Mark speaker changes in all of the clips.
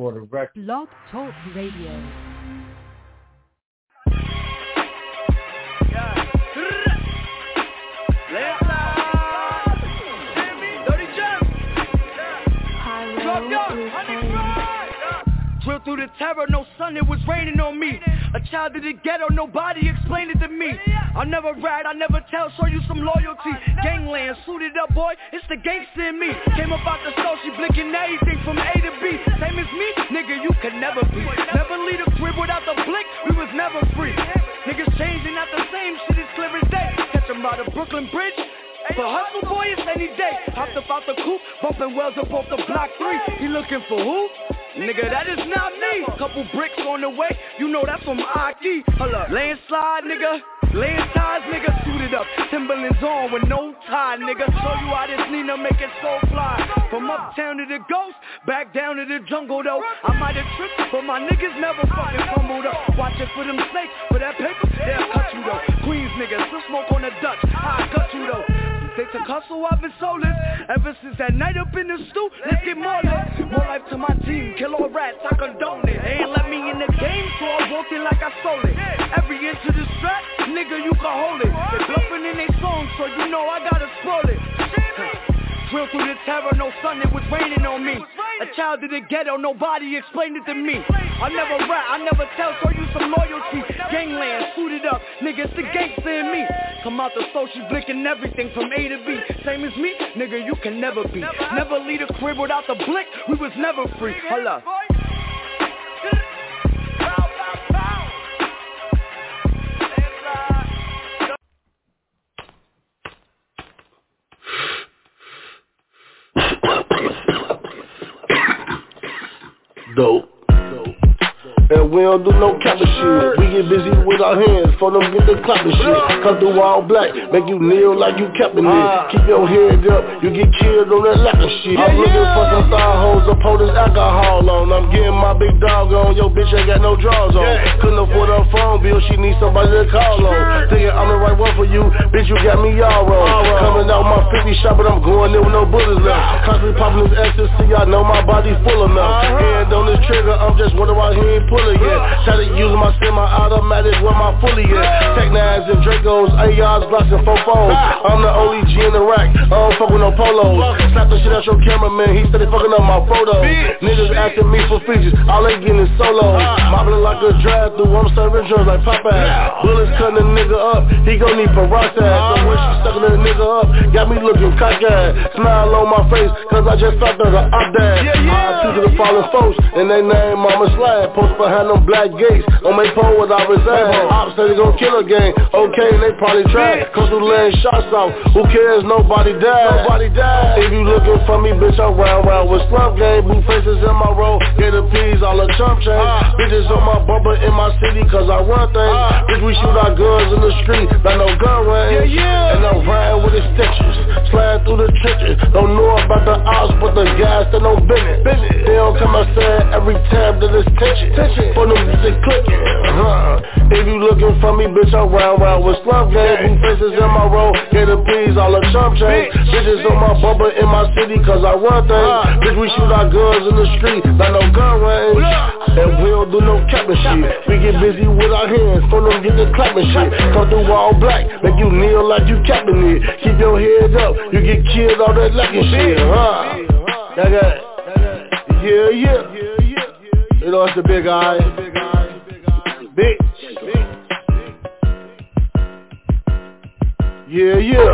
Speaker 1: for the record.
Speaker 2: Blog Talk Radio.
Speaker 3: Drill through the terror, no sun, it was raining on me. A child of the ghetto, nobody explained it to me. I never rat, I never tell, show you some loyalty. Gangland, suited up boy, it's the gangster in me. Came up out the soul, she blinking everything from A to B. Same as me, nigga, you could never be. Never leave a crib without the blick, we was never free. Niggas changing, not the same, shit is clear as day. Catch 'em by the Brooklyn Bridge. For hustle boy, it's any day. Hopped up out the coupe, bumping wells up off the block 3. He looking for who? Nigga, that is not me. Couple bricks on the way, you know that's from Aki. Hold up, landslide, nigga. Land ties, nigga, suited up. Timberlands on with no tie, nigga. Show you how this Nina make it so fly. From uptown to the ghost, back down to the jungle though. I might have tripped, but my niggas never fucking fumbled up. Watch it for them snakes, for that paper, they'll cut you though. Queens niggas, still smoke on the Dutch, I cut you though. They took hustle, I've been soulless. Ever since that night up in the stew, let's get more lit. More life to my team, kill all rats, I condone it. They ain't let me in the game, so I walked in like I stole it. Every inch of the strap, nigga, you can hold it. They bluffing in they songs, so you know I gotta spoil it. Drill through the terror, no sun, it was raining on me. A child of the ghetto, nobody explained it to me. I never rap, I never tell, show you some loyalty. Gangland, suited up, nigga, it's the gangster in me. Come out the soul, she blinking everything from A to B. Same as me, nigga, you can never be. Never leave a crib without the blick, we was never free. Hold up.
Speaker 4: Dope. And we don't do no capping shit. We get busy with our hands, for them get the clapping shit. Come through all black, make you kneel like you capping it. Keep your head up, you get killed on that lacking shit. I'm looking for some thigh hoes to pour this alcohol on. I'm getting my big dog on, your bitch ain't got no drawers on. Couldn't afford her phone bill, she needs somebody to call on. Thinking I'm the right one for you, bitch, you got me all wrong. Coming out my 50 shot, but I'm going there with no bullets left. Constantly popping this ecstasy, I know my body full enough. Hand on this trigger, I'm just wondering why he ain't pulling yet. Try to use my semi-automatic where my fully at. Tech 9s and Dracos, ARs, Glocks and 4-4s. I'm the only G in the rack, I don't fuck with no polos. Slap the shit out your cameraman, he steady fucking up my photos. Niggas asking me for features, all they getting is solos. Mobbing like a drive-through, I'm serving drugs like Popeye. Bullets cutting a nigga up, he gon' need peroxide. So when she sucking a nigga up, got me looking cockeyed. Smile on my face, cause I just felt that I died. I to the fallen folks, and they name Mama Slab. Post behind them black gates, on my pole where I reside. Ops say they gon' kill a gang, okay, they probably tried. Come through laying shots out, who cares, nobody died. If you looking for me, bitch, I'm round with slump game. Blue faces in my road, get the peas, all the chump chains. Bitches on my bumper in my city, cause I run things. Bitch, we shoot our guns in the street, not no gun range. And I'm riding with the stitches, sliding through the trenches. Don't know about the ops, but the guys that know business. They don't come outside every time that it's tension. For them music clicking. If you looking for me, bitch, I'm round with slump game. Blue faces in my road, get the peas, all the chump chains. Bitches on my bumper in my city, cause I run things. Bitch, we shoot our guns in the street, not no gun range. And we don't do no capping shit. We get busy with our hands, for them get the clapping shit. Come through all black, make you kneel like you capping it. Keep your head up, you get killed all that lacking shit. Yeah. You know it's the big eye. Big. Yeah.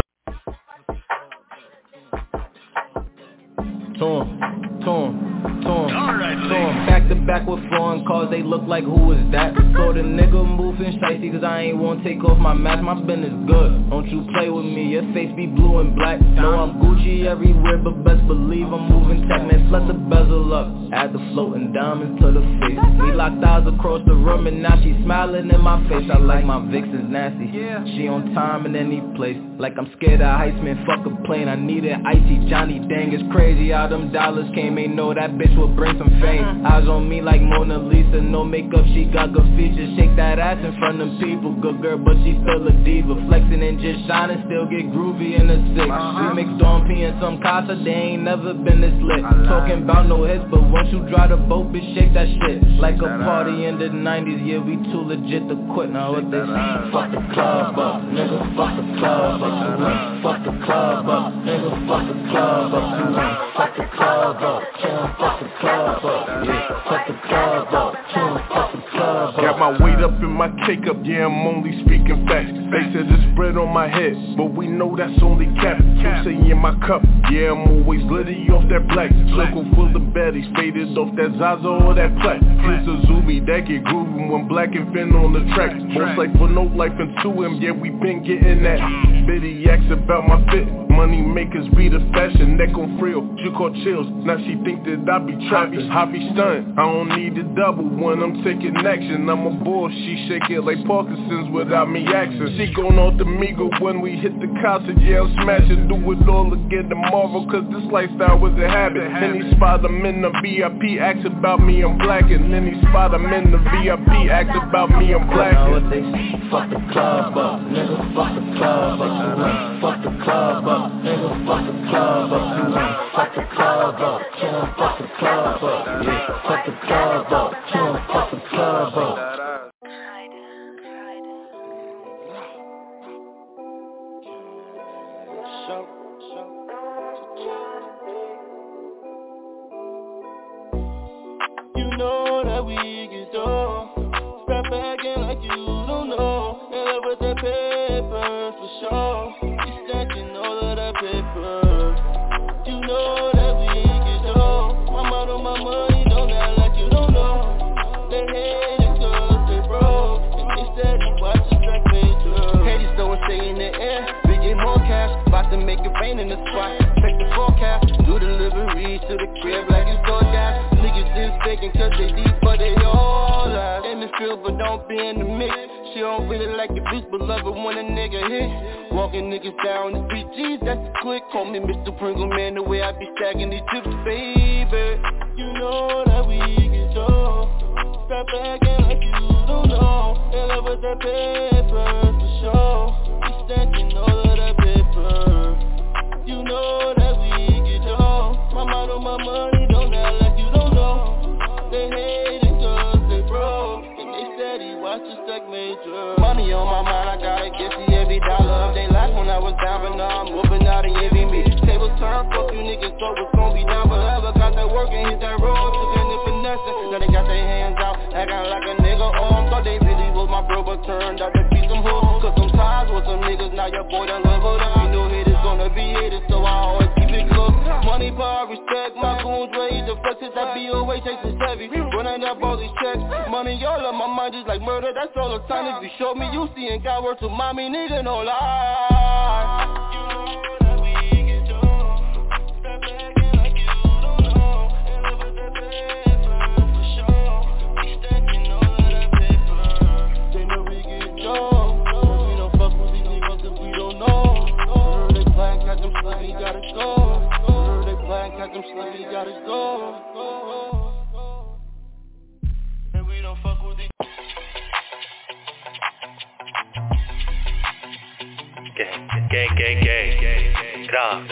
Speaker 5: Back to back with foreign cars, they look like who is that? So the nigga moving shicey cause I ain't wanna take off my mask. My business good, don't you play with me, your face be blue and black. Know I'm Gucci everywhere, but best believe I'm moving tech. Man, let the bezel up, add the floating diamonds to the face. We locked eyes across the room and now she smiling in my face. I like my Vixens nasty, she on time in any place. Like I'm scared of heights, man, fuck a plane. I need it icy, Johnny dang, it's crazy how them dollars came. Ain't know that bitch will bring some fame. Eyes on me like Mona Lisa, no makeup, she got good features. Shake that ass in front of people, good girl, but she still a diva. Flexing and just shining, still get groovy in the six. We mix Dawn P and some Casa, they ain't never been this lit. Talking about no hits, but Once you drive the boat, bitch, shake that shit like a party in the 90s. Yeah, we too legit to quit. Now what they say? Fuck the club up, nigga, fuck the club up. Fuck the club up, nigga, fuck the club up. Fuck the club up, fuck the club up. Yeah, fuck the club up, fuck the club up.
Speaker 1: Got my weight up and my cake up, yeah, I'm only speaking facts. They said there's bread on my head, but we know that's only cap. Say in my cup, yeah, I'm always litty off that black. Circle full of baddies, faded off that Zaza or that plaque. It's a Zuby that get grooving when Black and Finn on the track. Most life for no life into him, yeah, we been getting that. Bitty asks about my fit, money makers be the fashion. Neck on frill, she caught chills, now she think that I be trapping. I be stunned, I don't need a double when I'm taking action. I'm a bull, she shake it like Parkinson's without me asking. She gon' off the Migo when we hit the concert, yeah, I'm smashing. Do it all again tomorrow, cause this lifestyle was a habit. Any spot I'm in the VIP, ask about me, I'm black. And any spot I'm in the VIP, ask about me, I'm black.
Speaker 5: Fuck the club up, nigga, fuck the club up. Fuck the club up, nigga, fuck the club up. Fuck the club up, fuck the club up. Yeah, fuck the club up, fuck the club up.
Speaker 2: You know that we get off. Stop acting like you don't know. And love with the paper for sure. You stacking all of that paper. You know that we get off. I'm out on my money, don't act like you don't know. They hate it cause they broke. And they steady watch the track major. Haters throwing stay in the air. We get more cash, about to make it rain in the spot. Check the forecast, do deliveries to the crib like it's DoorDash. Niggas is faking cause they deep but they all lies. In the field but don't be in the mix. She don't really like the beats but love it when a nigga hit. Walking niggas down the street, G's that's the click. Call me Mr. Pringle man, the way I be stacking these chips, baby. You know that we get off. Stop acting like you don't know. And love with that paper for sure. We stacking all of that paper. You know that we get off. I'm out on my money, don't act like you don't know. They hate it cause they broke. And they steady watch the stack major. Money on my mind, I gotta get to every dollar. They laughed when I was down, but now I'm whooping out and giving me. Tables turn, fuck you niggas, thought was gon' be down forever. Got that work and hit that road, took in the finesse. Now they got their hands out, acting like a nigga on. Thought they really was my bro, but turned out to be some hoes. Cause some ties with some niggas, now your boy done leveled up. You know haters gonna be haters, so I always keep it close. Money, power, respect, my goons ready to flex it. That BOA takes is heavy, running up all these checks. Money all on my mind just like murder, that's all the time. If you show me you see and got word to mommy, nigga, no lie. We gotta go. And we don't fuck with it.
Speaker 6: Gang.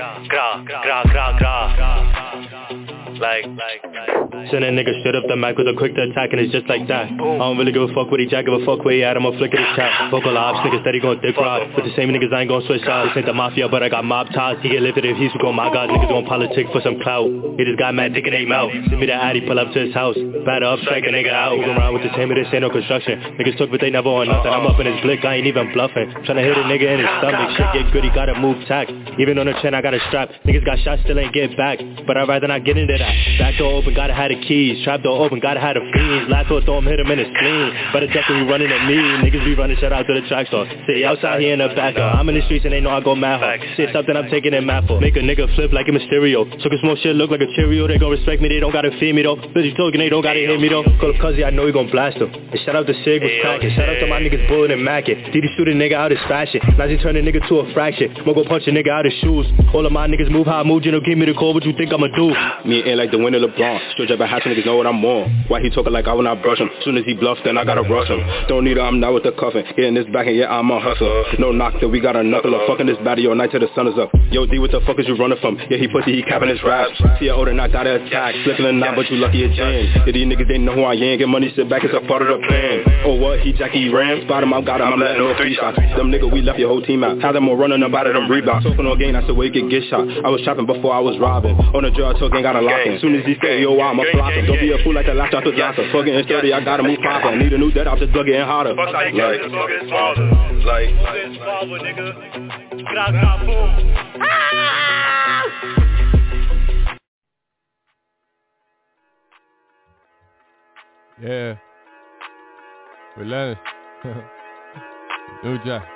Speaker 6: Gra. Like. Send a nigga straight up the mic with a quick to attack and it's just like that. I don't really give a fuck what he jack, give a fuck where he at, I'ma flick at his chat. Vocal ops, niggas steady gon' dick ride. With the same niggas I ain't gon' switch sides. This ain't the mafia but I got mob ties. He get lifted if he's go my god, niggas gon' politic for some clout. He just got mad dick in their mouth. Send me the addy, pull up to his house. Batter up, strike a nigga out. Moving around with the same, this ain't no construction. Niggas took but they never on nothing. I'm up in his blick, I ain't even bluffing. Tryna hit a nigga in his stomach. Shit get gritty, gotta move tack. Even on the chin I got a strap. Niggas got shot, still ain't get back. But I'd rather not get into that. Back door open, gotta have the keys. Trap door open, gotta have the fiends. Last door throw him, hit him in his spleen. But it's definitely running at me. Niggas be running shit out to the track store. City outside here in the back. I'm in the streets and they know I go mad hard. Shit something I'm taking in mad for. Make a nigga flip like a Mysterio. Took a small shit, look like a Cheerio. They gon' respect me, they don't gotta feed me though. Busy talking, they don't gotta hear me though. Call up Cuzzy, I know he gon' blast him. And shout out to Sig was cracking. Shout out to my niggas Bullet and Mackin. Didi shoot a nigga out his fashion. Now he turn a nigga to a fraction. I'ma go punch a nigga out his shoes. All of my niggas move how I move, you know, give me the call, what you think I'ma do?
Speaker 7: Me and like the winner LeBron. Straight up a hat, niggas know what I'm on. Why he talking like I will not brush him? Soon as he bluffs, then I gotta rush him. Don't need her, I'm not with the cuffin'. Getting this back and yeah, I'm a hustler. No knock that we got a knuckler. Fucking this baddie all night till the sun is up. Yo, D, what the fuck is you running from? Yeah, he pussy, he capping his raps. See ya older, not out of attack. Flipping a knot, but you lucky it changed. Yeah, these niggas, they know who I am. Get money, sit back, it's a part of the plan. Oh, what? He Jackie Ram? Spot him, I got him, I'm letting no free shots. Them nigga, we left your whole team out. Had them all running about it, them Reeboks. Talking on game, that's the way you get shot. I was trapping before I was robbing. On the drug, talking, got a lock in. Soon as he say, yo, I'ma flop him. Don't be a fool like the last shot to Johnson. Fucking in 30, I gotta move proper. Need a new dead off, just bug getting hotter.
Speaker 8: Fuck how you get it, smoke it smaller. Like, it's smaller, nigga. Gra, boom.
Speaker 9: Yeah. Relentless. New Jack.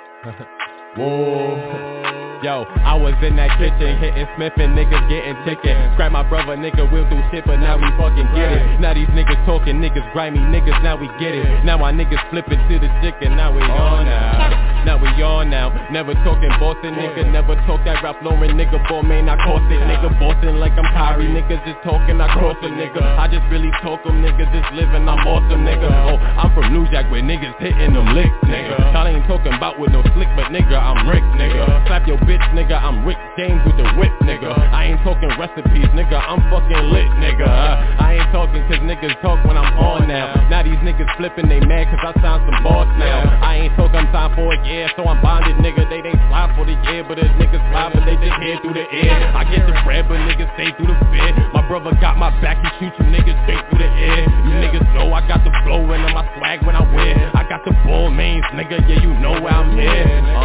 Speaker 9: Whoa. Yo, I was in that kitchen, hitting Smith and niggas getting chicken. Scrap my brother, nigga, we'll do shit, but now we fucking get it. Now these niggas talking, niggas grimy niggas, now we get it. Now my niggas flipping to the chicken, now we on now. Now we on now. Never talking Boston, nigga, never talk that Ralph Lauren, nigga. Boy, man, I cost it, nigga. Boston like I'm Kyrie, niggas just talking, I cross a nigga. I just really talk them, niggas just living, I'm awesome, nigga. Oh, I'm from New Jack where niggas hitting them licks, nigga. Y'all ain't talking about with no slick, but nigga, I'm Rick, nigga. Slap your bitch, nigga, I'm Rick James with the whip, nigga. I ain't talking recipes, nigga, I'm fucking lit, nigga. I ain't talking cause niggas talk when I'm on now. Now these niggas flipping, they mad cause I signed some boss now. I ain't talking time for it, yeah, so I'm bonded, nigga. They fly for the year, but the niggas fly, but they just head through the air. I get the bread, but niggas stay through the fear. My brother got my back, he shoot you niggas straight through the air. You niggas know I got the flow and my swag when I wear. I got the bull mains, nigga, yeah, you know where I'm here.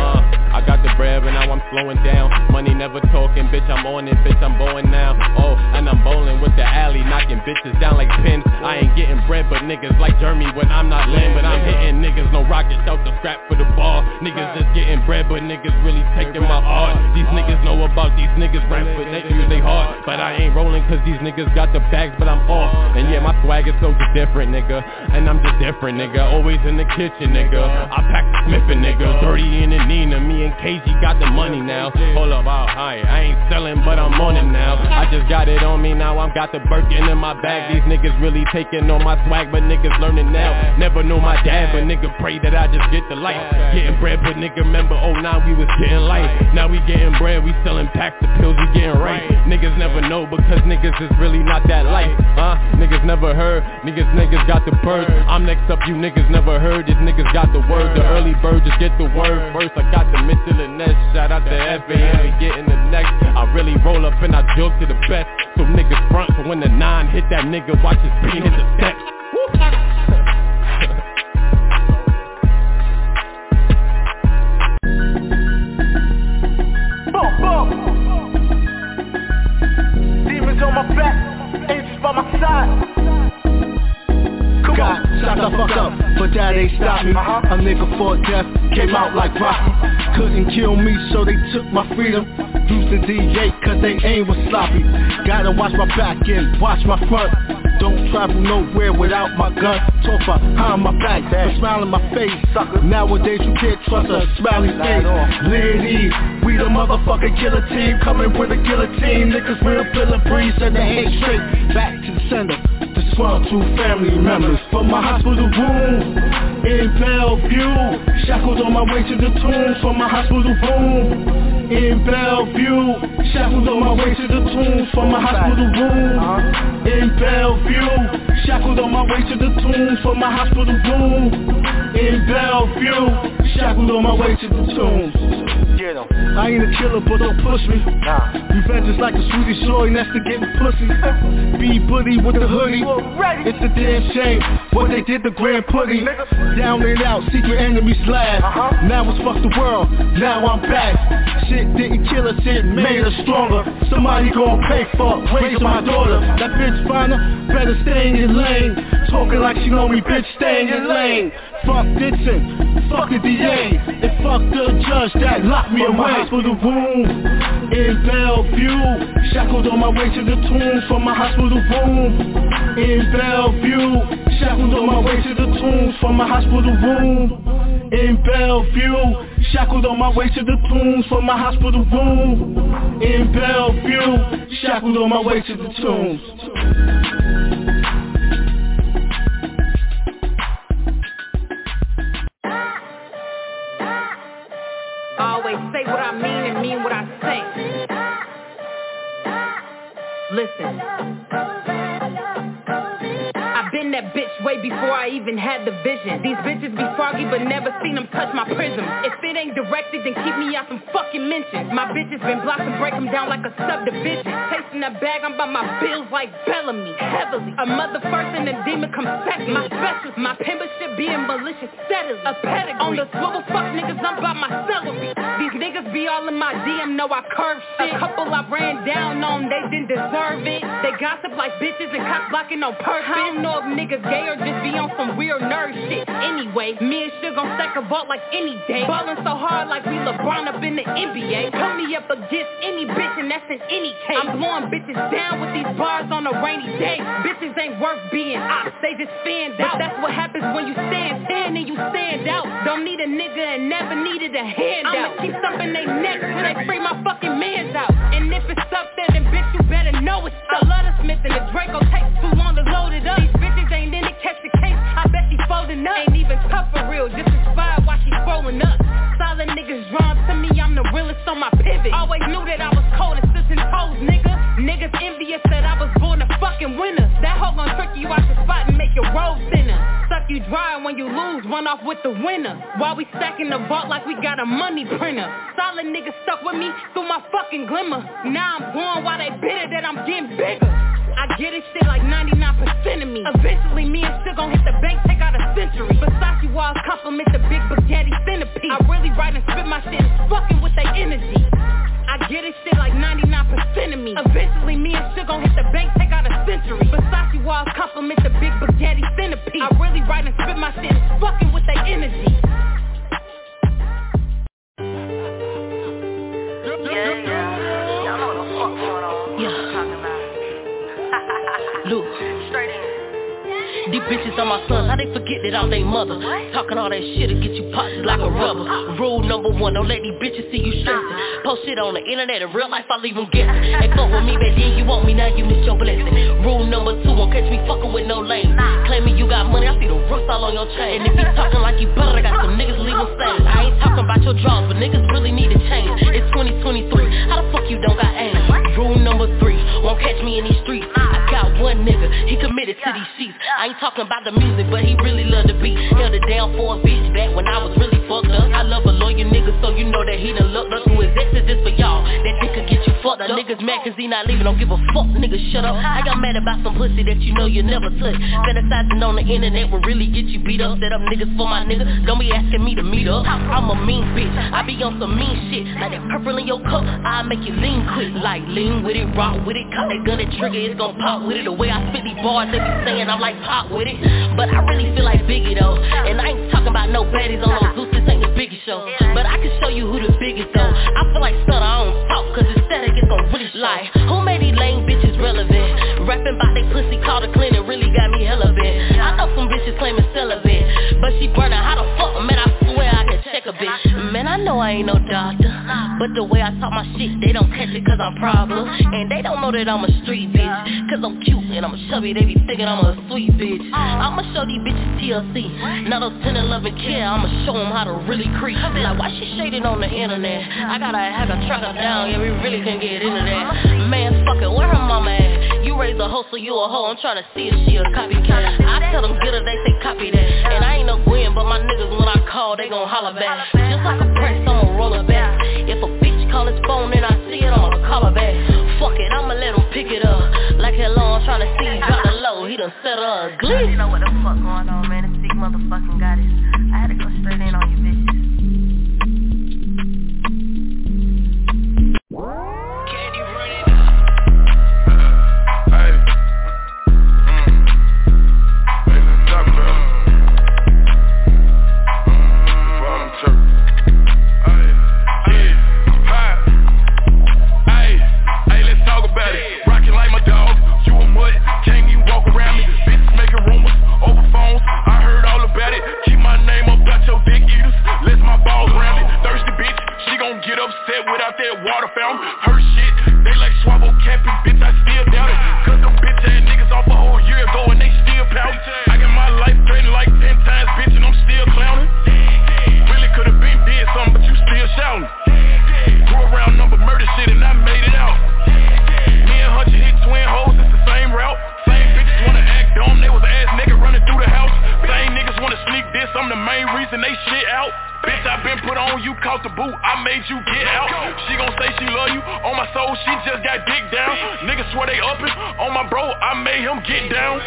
Speaker 9: I got the bread, but now I'm slowing down. Money never talking, bitch, I'm on it, bitch, I'm bowling now. Oh, and I'm bowling with the alley, knocking bitches down like pins. I ain't getting bread, but niggas like Jeremy when I'm not laying. But I'm hitting niggas, no rocket, shout the scrap for the ball. Niggas just getting bread, but niggas really taking my art. These niggas know about these niggas rap, but they use they hard. But I ain't rolling cause these niggas got the bags, but I'm off. And yeah, my swag is so just different, nigga. And I'm just different, nigga. Always in the kitchen, nigga. I pack the Smith and nigga. 30 in the Nina, me and KG got the money now. Hold up, I ain't selling, but I'm on it now. I just got it on me now, I'm got the Birkin in my bag. These niggas really taking on my swag, but niggas learning now. Never knew my dad, but nigga pray that I just get the light. Getting bread, but nigga remember 09 we was getting light. Now we getting bread, we selling packs of pills, we getting right. Niggas never know because niggas is really not that light. Niggas never heard, niggas got the bird. I'm next up, you niggas never heard. These niggas got the word, the early bird just get the word first. I got the Mitchell and Ness, shout out to FAM, we getting the next. I really roll up and I joke to the best. So niggas front, so when the 9 hit that nigga, watch his bean hit the steps.
Speaker 3: Demons on my back, angels by my side. God, shut the fuck up, but that ain't stop me. A nigga fought death, came out like Rocky. Couldn't kill me, so they took my freedom. Used the D8 cause they aim was sloppy. Gotta watch my back and watch my front. Don't travel nowhere without my gun. Talk behind my back, but smile in my face. Nowadays you can't trust a smiley face. Ladies, we the motherfucking killer team. Coming with a guillotine. Niggas real pillar breeze and they ain't straight. Back to the sender. This one, 2 family members. From my hospital room in Bellevue. Shackled on my way to the tomb. From my hospital room in Bellevue. Shackled on my way to the tomb. From my hospital room in Bellevue. Shackled on my way to the tomb. From my hospital room in Bellevue. Shackled on my way to the tomb. I ain't a killer, but don't push me. Revenge is like a sweetie soy, and that's to getting pussy. B-Buddy with the hoodie. It's a damn shame what they did to Grand Putty. Down and out, secret enemies laugh. Now it's fuck the world, now I'm back. Shit didn't kill us, it made us stronger. Somebody gon' pay for raising my daughter. That bitch finer, better stay in your lane. Talking like she know me, bitch, stay in your lane. Fuck Dixon, fuck the DA, and fuck the judge that locked me away. Hospital room in Bellevue. Shackled on my way to the tomb. From my hospital room in Bellevue. Shackled on my way to the tomb. From my hospital room in Bellevue. Shackled on my way to the tomb. From my hospital room in Bellevue. Shackled on my way to the tomb.
Speaker 10: listen. I've been that bitch way before I even had the vision. These bitches be froggy but never seen them touch my prism. If it ain't directed, then keep me out some fucking mentions. My bitches been blocked and break them down like a subdivision. Tasting that bag, I'm by my bills like Bellamy. Heavily, a mother first and a demon come second. My special, my pimpership being malicious steadily. A pedigree, on the swivel fuck niggas, I'm by my celery. These niggas be all in my DM, know I curve shit. A couple I ran down on, they didn't deserve it. They gossip like bitches and cock blocking on purpose. I don't know if niggas gay or just be on some weird nerd shit. Anyway, me and Suge gon' stack a vault like any day. Ballin' so hard like we LeBron up in the NBA. Put me up against any bitch and that's in any case. I'm blowing bitches down with these bars on a rainy day. Bitches ain't worth being ops, they just stand out. That's what happens when you stand 10 and you stand out. Don't need a nigga and never needed a handout. I'ma keep stomping they necks till they free my fucking mans out. And if it's up there, then bitch you better know it's up. I love the Smith and the Draco, takes too long to load it up. These bitches ain't in it, catch the case, I bet she folding up. Ain't even tough for real, just inspired while she rolling up. Solid niggas drawn to me, I'm the realest on my pivot. Always knew that I was cold and sits and toes, nigga. Niggas envious that I was born a fucking winner. That hoe gon' trick you out the spot and make your road thinner. Suck you dry when you lose, run off with the winner. While we stacking the vault like we got a money printer. Solid niggas stuck with me through my fucking glimmer. Now I'm going while they bitter that I'm getting bigger. I get this shit like 99% of me. Eventually me and Suge gon' hit the bank, take out a century. Versace walls compliment the big spaghetti centipede. I really write and spit my shit, fucking with their energy. I get this shit like 99% of me. Eventually me and Suge gon' hit the bank, take out a century. Versace walls compliment the big spaghetti centipede. I really write and spit my shit, fucking with their energy.
Speaker 11: Y'all know what the fuck going on. Talking about.
Speaker 12: Look, straight in. These bitches are my sons, how they forget that I'm their mother? Talking all that shit'll get you popped like a rubber. Rule number one, don't let these bitches see you stressing. Post shit on the internet, in real life I leave them guessing. Hey, fuck with me, baby, you want me, now you miss your blessing. Rule number two, won't catch me fucking with no lame. Claiming you got money, I see the rust all on your chain. And if you talking like you better, I got some niggas leaving stains. I ain't talking about your draws, but niggas really need to change. It's 2023, how the fuck you don't got aim? Rule number three, won't catch me in these streets. I got one nigga, he committed to these sheets. I ain't talking about the music, but he really loved the beat. Held it down for a bitch back when I was really fucked up. I love a loyal nigga, so you know that he done looked up to his exes. This for y'all, that dick could get you fucked up. Niggas mad cause he not leaving, don't give a fuck, nigga, shut up. I got mad about some pussy that you know you never touch. Fantasizing on the internet will really get you beat up. Set up niggas for my nigga, don't be asking me to meet up. I'm a mean bitch, I be on some mean shit. Like that purple in your cup, I make you lean quick. Like lean with it, rock with it, cock that gun and trigger, it's gon' pop with it. The way I spit these bars, they be saying I'm like pop with it. But I really feel like Biggie though. And I ain't talking about no baddies on no Zeus, this ain't the biggest show. But I can show you who the biggest though. I feel like Stunner, I don't talk cause it's static, it's gon' really show. Like, who made these lame bitches relevant? Rapping about they pussy, called a clean, it really got me hella bent. I know some bitches claiming celibate, but she burning, how the fuck, man, I swear I can check a bitch. Man, I know I ain't no doctor, but the way I talk my shit, they don't catch it cause I'm problem. And they don't know that I'm a street bitch, cause I'm cute and I'm chubby, they be thinking I'm a sweet bitch. I'ma show these bitches TLC, not those 10 and 11 care, I'ma show them how to really creep. Like, why she shading on the internet? I gotta hack a track her down, yeah, we really can get into that. Man, fuck it, where her mama at? You raise a hoe, so you a hoe, I'm trying to see if she a copycat. I tell them get her, they say copy that. And I ain't no Gwen, but my niggas when I call, they gon' holler back. Just like a press, I'ma roll her back. If a bitch call his phone and I see it, I'ma call her back. Fuck it, I'ma let him pick it up. Like hello, I'm trying to see, drop the low, he done set her a glitch.
Speaker 11: You know what the fuck going on, man, this big motherfucking goddess. I had to go straight in on you bitches.
Speaker 1: Let's
Speaker 13: police and they shit out. Bitch, I been put on, you caught the boot, I made you get out. She gon' say she love you, on my soul, she just got dick down. Niggas swear they uppin', on my bro, I made him get down.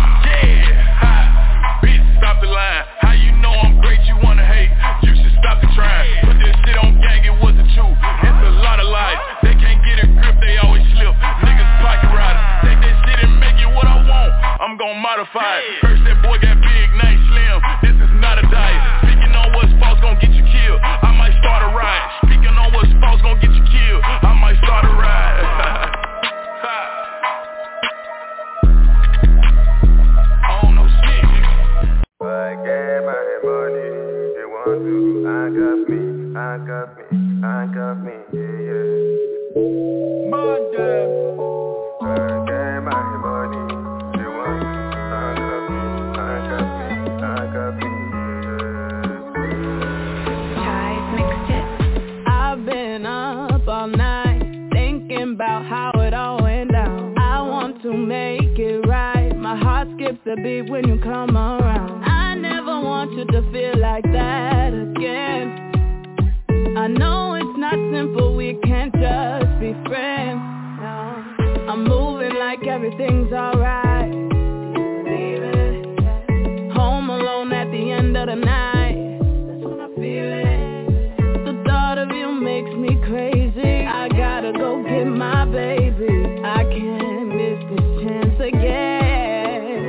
Speaker 13: Yeah, bitch, stop the line. How you know I'm great, you wanna hate? You should stop the trying. Put this shit on gang, it wasn't true. It's a lot of lies, they can't get a grip, they always slip. Niggas pocket riders, take that shit and make it what I want. I'm gon' modify it. First that boy got big, now he slim. This is not a diet. Speaking on what's false, gon' get you killed. I might start a riot. Speaking on what's false, gon' get you killed. I might start a riot. I don't know shit.
Speaker 14: I get my money. They want to handcuff me, handcuff me, handcuff me. Yeah.
Speaker 3: Monday.
Speaker 14: I get my money. They want to handcuff me, handcuff me, handcuff me.
Speaker 15: I've been up all night thinking about how it all went down. I want to make it right. My heart skips a beat when you come around. I never want you to feel like that again. I know it's not simple, we can't just be friends. No, I'm moving like everything's alright. Home alone at the end of the night. That's when I feel it. The thought of you makes me crazy. I gotta go get my baby. I can't miss this chance again.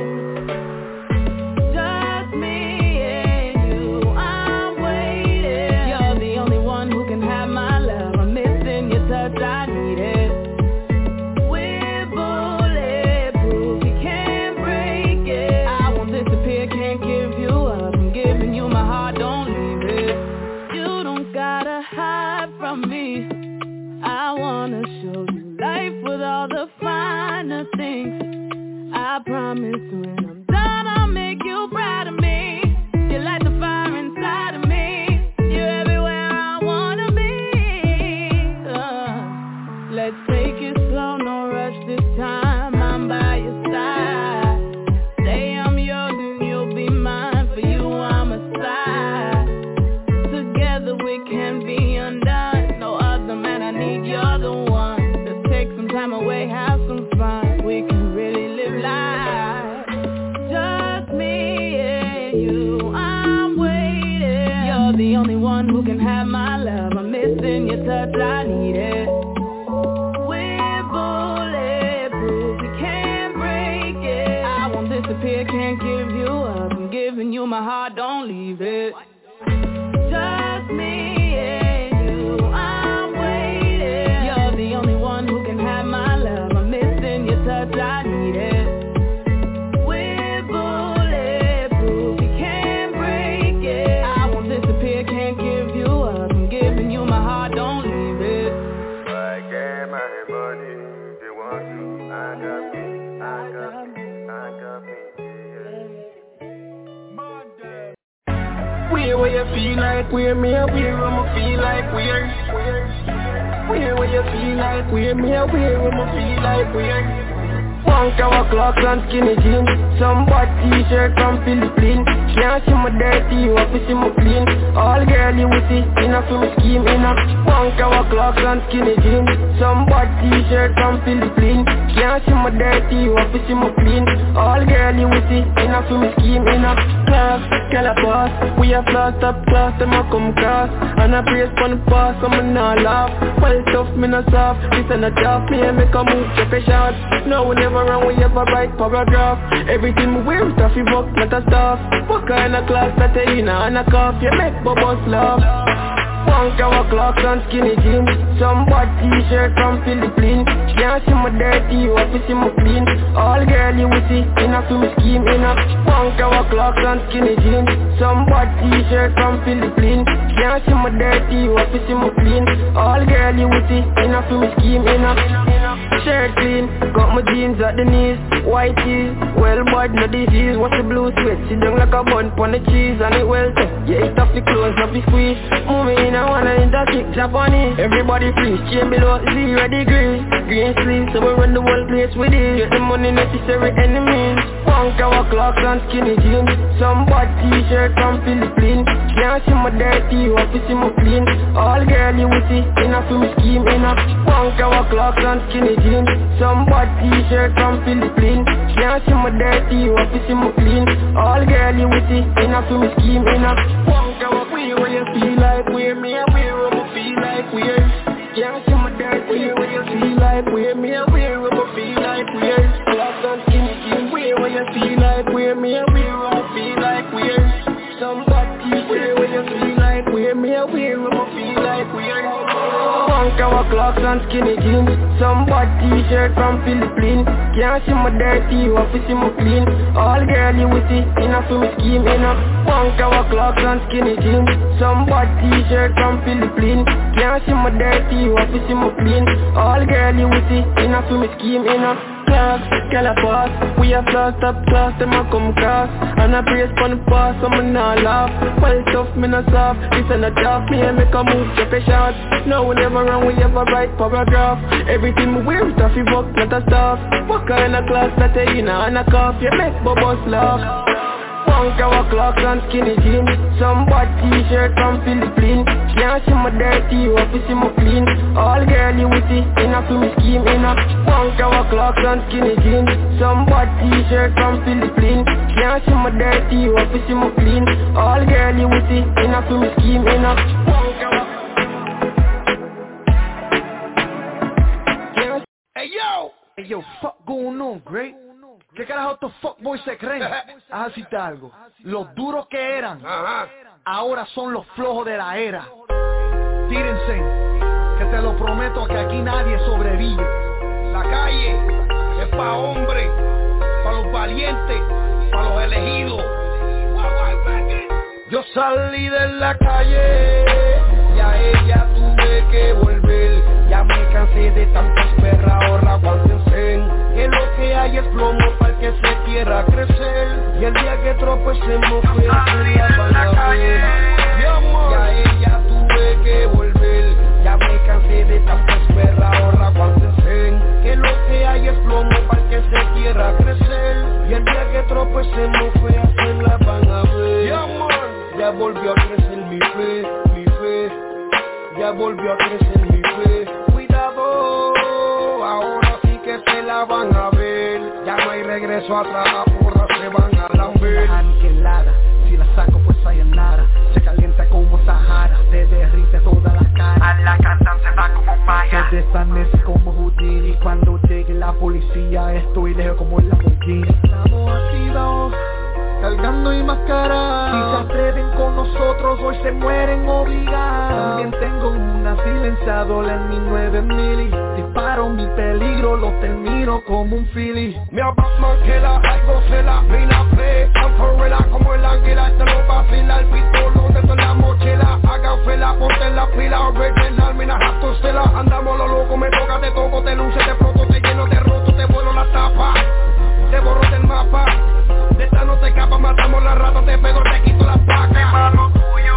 Speaker 15: Just me and you, I'm waiting. You're the only one who can have my love. I'm missing your touch, I need it. We're bulletproof, you can't break it. I won't disappear, can't give you up. I'm giving you my heart, don't leave it. You don't gotta hide from me. I wanna show you life with all the finer things. I promise when I'm done I'll make you proud of me. You light the fire inside of me. You're everywhere I wanna be. Let's take it slow, no rush this time. I'm by your side. Say I'm yours and you'll be mine. For you I'm a side. Together we can be undone. No other man, I need, you're the one. Let's take some time away, have some fun. We can really live life. Just me and you, I'm waiting. You're the only one who can have my love. I'm missing your touch, I need it. We're bulletproof, you can't break it. I won't disappear, can't give you up. I'm giving you my heart, don't leave it. Just me and you, I'm waiting. You're the only one who can have my love. I'm missing your touch, I need it. We're bulletproof, you can't break it. I won't disappear, can't give you up. I'm giving you my heart, don't leave it.
Speaker 14: I get my money. They want to handcuff me, handcuff me, handcuff me.
Speaker 16: Where you feel like we're me, where I'ma feel like we're. Where you feel like we're me, where I'ma feel like we're. Punk our clocks and skinny jeans. Some bad t-shirt from Philippines. Can't see my dirty, you have to see my clean. All girl you will see, enough for me scheme, enough. Punk our clocks and skinny jeans. Some bad t-shirt from Philippines. Can't see my dirty, you have to see my clean. All girl you will see, enough for me scheme, enough. Class, calabash, we have lost up class, them a come cross. And I praise for the past, so me not laugh. Well tough, me not soft, this ain't a job. Me and make a move, check a shot. No, we never run, we ever write paragraph. Everything we wear is stuffy book, not a stuff. What kind of class that they in and a cough? You make bubbles laugh. Punk our clocks and skinny jeans. Some bad t-shirt from Philippines. Can't see my dirty, you have to see my clean. All girl you will see, enough to me scheme, enough. Punk our clocks and skinny jeans. Some bad t-shirt from Philippines. Can't see my dirty, you have to see my clean. All girl you will see, enough to me scheme, enough. Shirt clean, got my jeans at the knees. White tees, well bad no disease. What's the blue sweat, sit down like a bun pon the cheese. And it well tough, yeah it off the clothes, not be squeeze. Moving in a one and the kick Japanese. Everybody freeze, chain below 0 degrees. Green sleeves, so we run the whole place with it. Get the money necessary enemies. Punk our clocks and skinny jeans. Some bad t-shirt from Philippines. Can't see my dirty, you have to see my clean. All girly witty, enough for me scheme, enough. Punk our clocks and skinny jeans. Some bad t-shirt from Philippines. Can't see my dirty, you have to see my clean. All girly witty, enough for me scheme, enough. Punk our wear where you feel like wear me, I wear where I feel like wear. Can't see my dirty, where you feel like wear me, I wear where I feel like wear. Clocks and skinny jeans, wear where you feel like wear me, I wear where I feel like wear. Some bad t-shirt where you feel like wear me, I wear where I feel like wear. Punk our clocks and skinny jeans. Some bad t-shirt from Philippines. Can't see my dirty, you have to see my clean. All girly witty, enough for me scheme, enough. Punk our clocks and skinny jeans. Some bad t-shirt from Philippines. Can't see my dirty, you have to see my clean. All girly witty, enough for me scheme, enough. Class, girl a boss. We have class, top class, them a come cross. And I brace pon the pass, so me nah laugh. Well tough, me not soft. This ain't a job, me and make a move, check a shot. No, we never run, we ever write paragraph. Everything we wear is a fi buck, not a staff. What kind of class that you in and a cough? You make bubbles laugh. Punk our clocks and skinny jeans. Some bad t-shirt from Philippines. Can't see my dirty, you have to see my clean. All girly witty, enough for me scheme, enough. Punk our clocks and skinny jeans. Some bad t-shirt from Philippines. Can't see my dirty, you have to see my clean. All girly witty, enough for me scheme, enough.
Speaker 3: Hey yo, fuck going on, great? ¿Qué carajo estos fuckboys se creen? Haz decirte algo. Los duros que eran, ahora son los flojos de la era. Tírense, que te lo prometo que aquí nadie sobrevive.
Speaker 17: La calle es pa' hombres, pa' los valientes, pa' los elegidos.
Speaker 3: Yo salí de la calle y a ella tuve que volver. Ya me cansé de tantas perras, ahora aguántense. Que lo que hay es plomo para el que se quiera crecer. Y el día que tropecemos fue a la calle. Y a ella tuve que volver. Ya me cansé de tantas perras, ahora aguántense. Que lo que hay es plomo para el que se quiera crecer. Y el día que tropecemos fue a hacerla, van a ver. Ya volvió a crecer mi fe, mi fe. Ya volvió a crecer mi fe. Cuidado, ahora sí que se la van a ver. Ya no hay regreso atrás, la porra se van a lamber. Aniquilada, si la saco pues sayonara. Se calienta como Sahara, te derrite toda la cara. A la cantante va como falla. Se desvanece como Houdini. Cuando llegue la policía estoy lejos como el Lamborghini. Estamos activados, cargando y máscara. Si se atreven con nosotros hoy se mueren obligados. También tengo una silenciadora en mi 9 mili. Disparo mi peligro, lo termino como un Philly.
Speaker 17: Me a Batman que la algo se la pila fe. Anforrela como el águila, te lo vacila el pistolo dentro de la mochila. Hagan fela, ponte en la pila. Original, mina jato se la. Andamos lo loco, me toca, te toco, te luce, te pronto, te lleno de roto, te vuelo la tapa. Te borro del mapa. De esta no te escapa, matamos la rata, te pego, te quito la paca. Mi mano tuyo,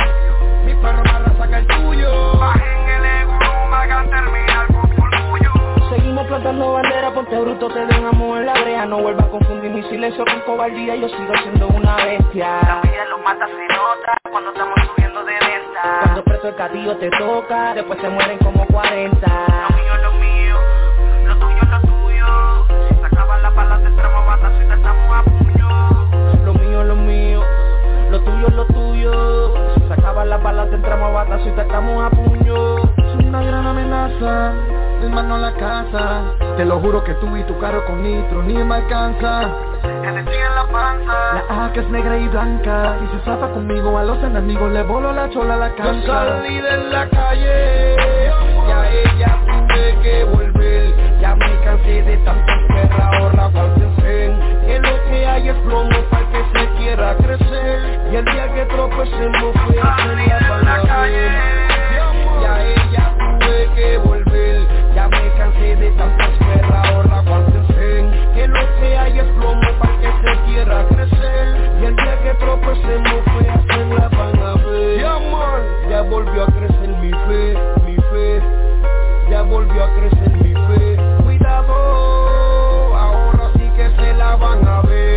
Speaker 17: mi perro mala saca el tuyo. Bajen el ego, no me hagan terminar con tu orgullo.
Speaker 16: Seguimos plantando bandera, ponte bruto, te dejamos en la brea. No vuelvas a confundir mi silencio con cobardía, yo sigo siendo una bestia.
Speaker 11: La vida los mata, se nota cuando estamos subiendo de venta.
Speaker 16: Cuando preso el gatillo te toca, después se mueren como 40.
Speaker 11: Lo mío es lo mío, lo tuyo es lo tuyo. Si se acaban las balas, te entramos a matar si te estamos a puño.
Speaker 16: Lo mío es lo mío, lo tuyo es lo tuyo. Si se acaban las balas, te entramos a batazo y te estamos a puño.
Speaker 3: Es una gran amenaza, hermano a la casa. Te lo juro que tú y tu carro con nitro ni me alcanza.
Speaker 11: Que te sigue en la panza.
Speaker 3: La AK es negra y blanca. Y si zafa conmigo a los enemigos le volo la chola a la cancha.
Speaker 17: Yo salí de la calle y a ella tuve que volver. Ya me cansé de tantas perras, ahora aguántense. Que lo que hay es plomo para el que se quiera crecer. Y el día que tropecemos fue a hacerla para ver. Y a ella tuve que volver. Ya me cansé de tantas perras, ahora aguántense. Que lo que hay es plomo para el que se quiera crecer. Y el día que tropecemos fue a hacerla para ver. Ya volvió a crecer mi fe, mi fe. Ya volvió a crecer mi fe. Cuidado, ahora sí que se la van a ver.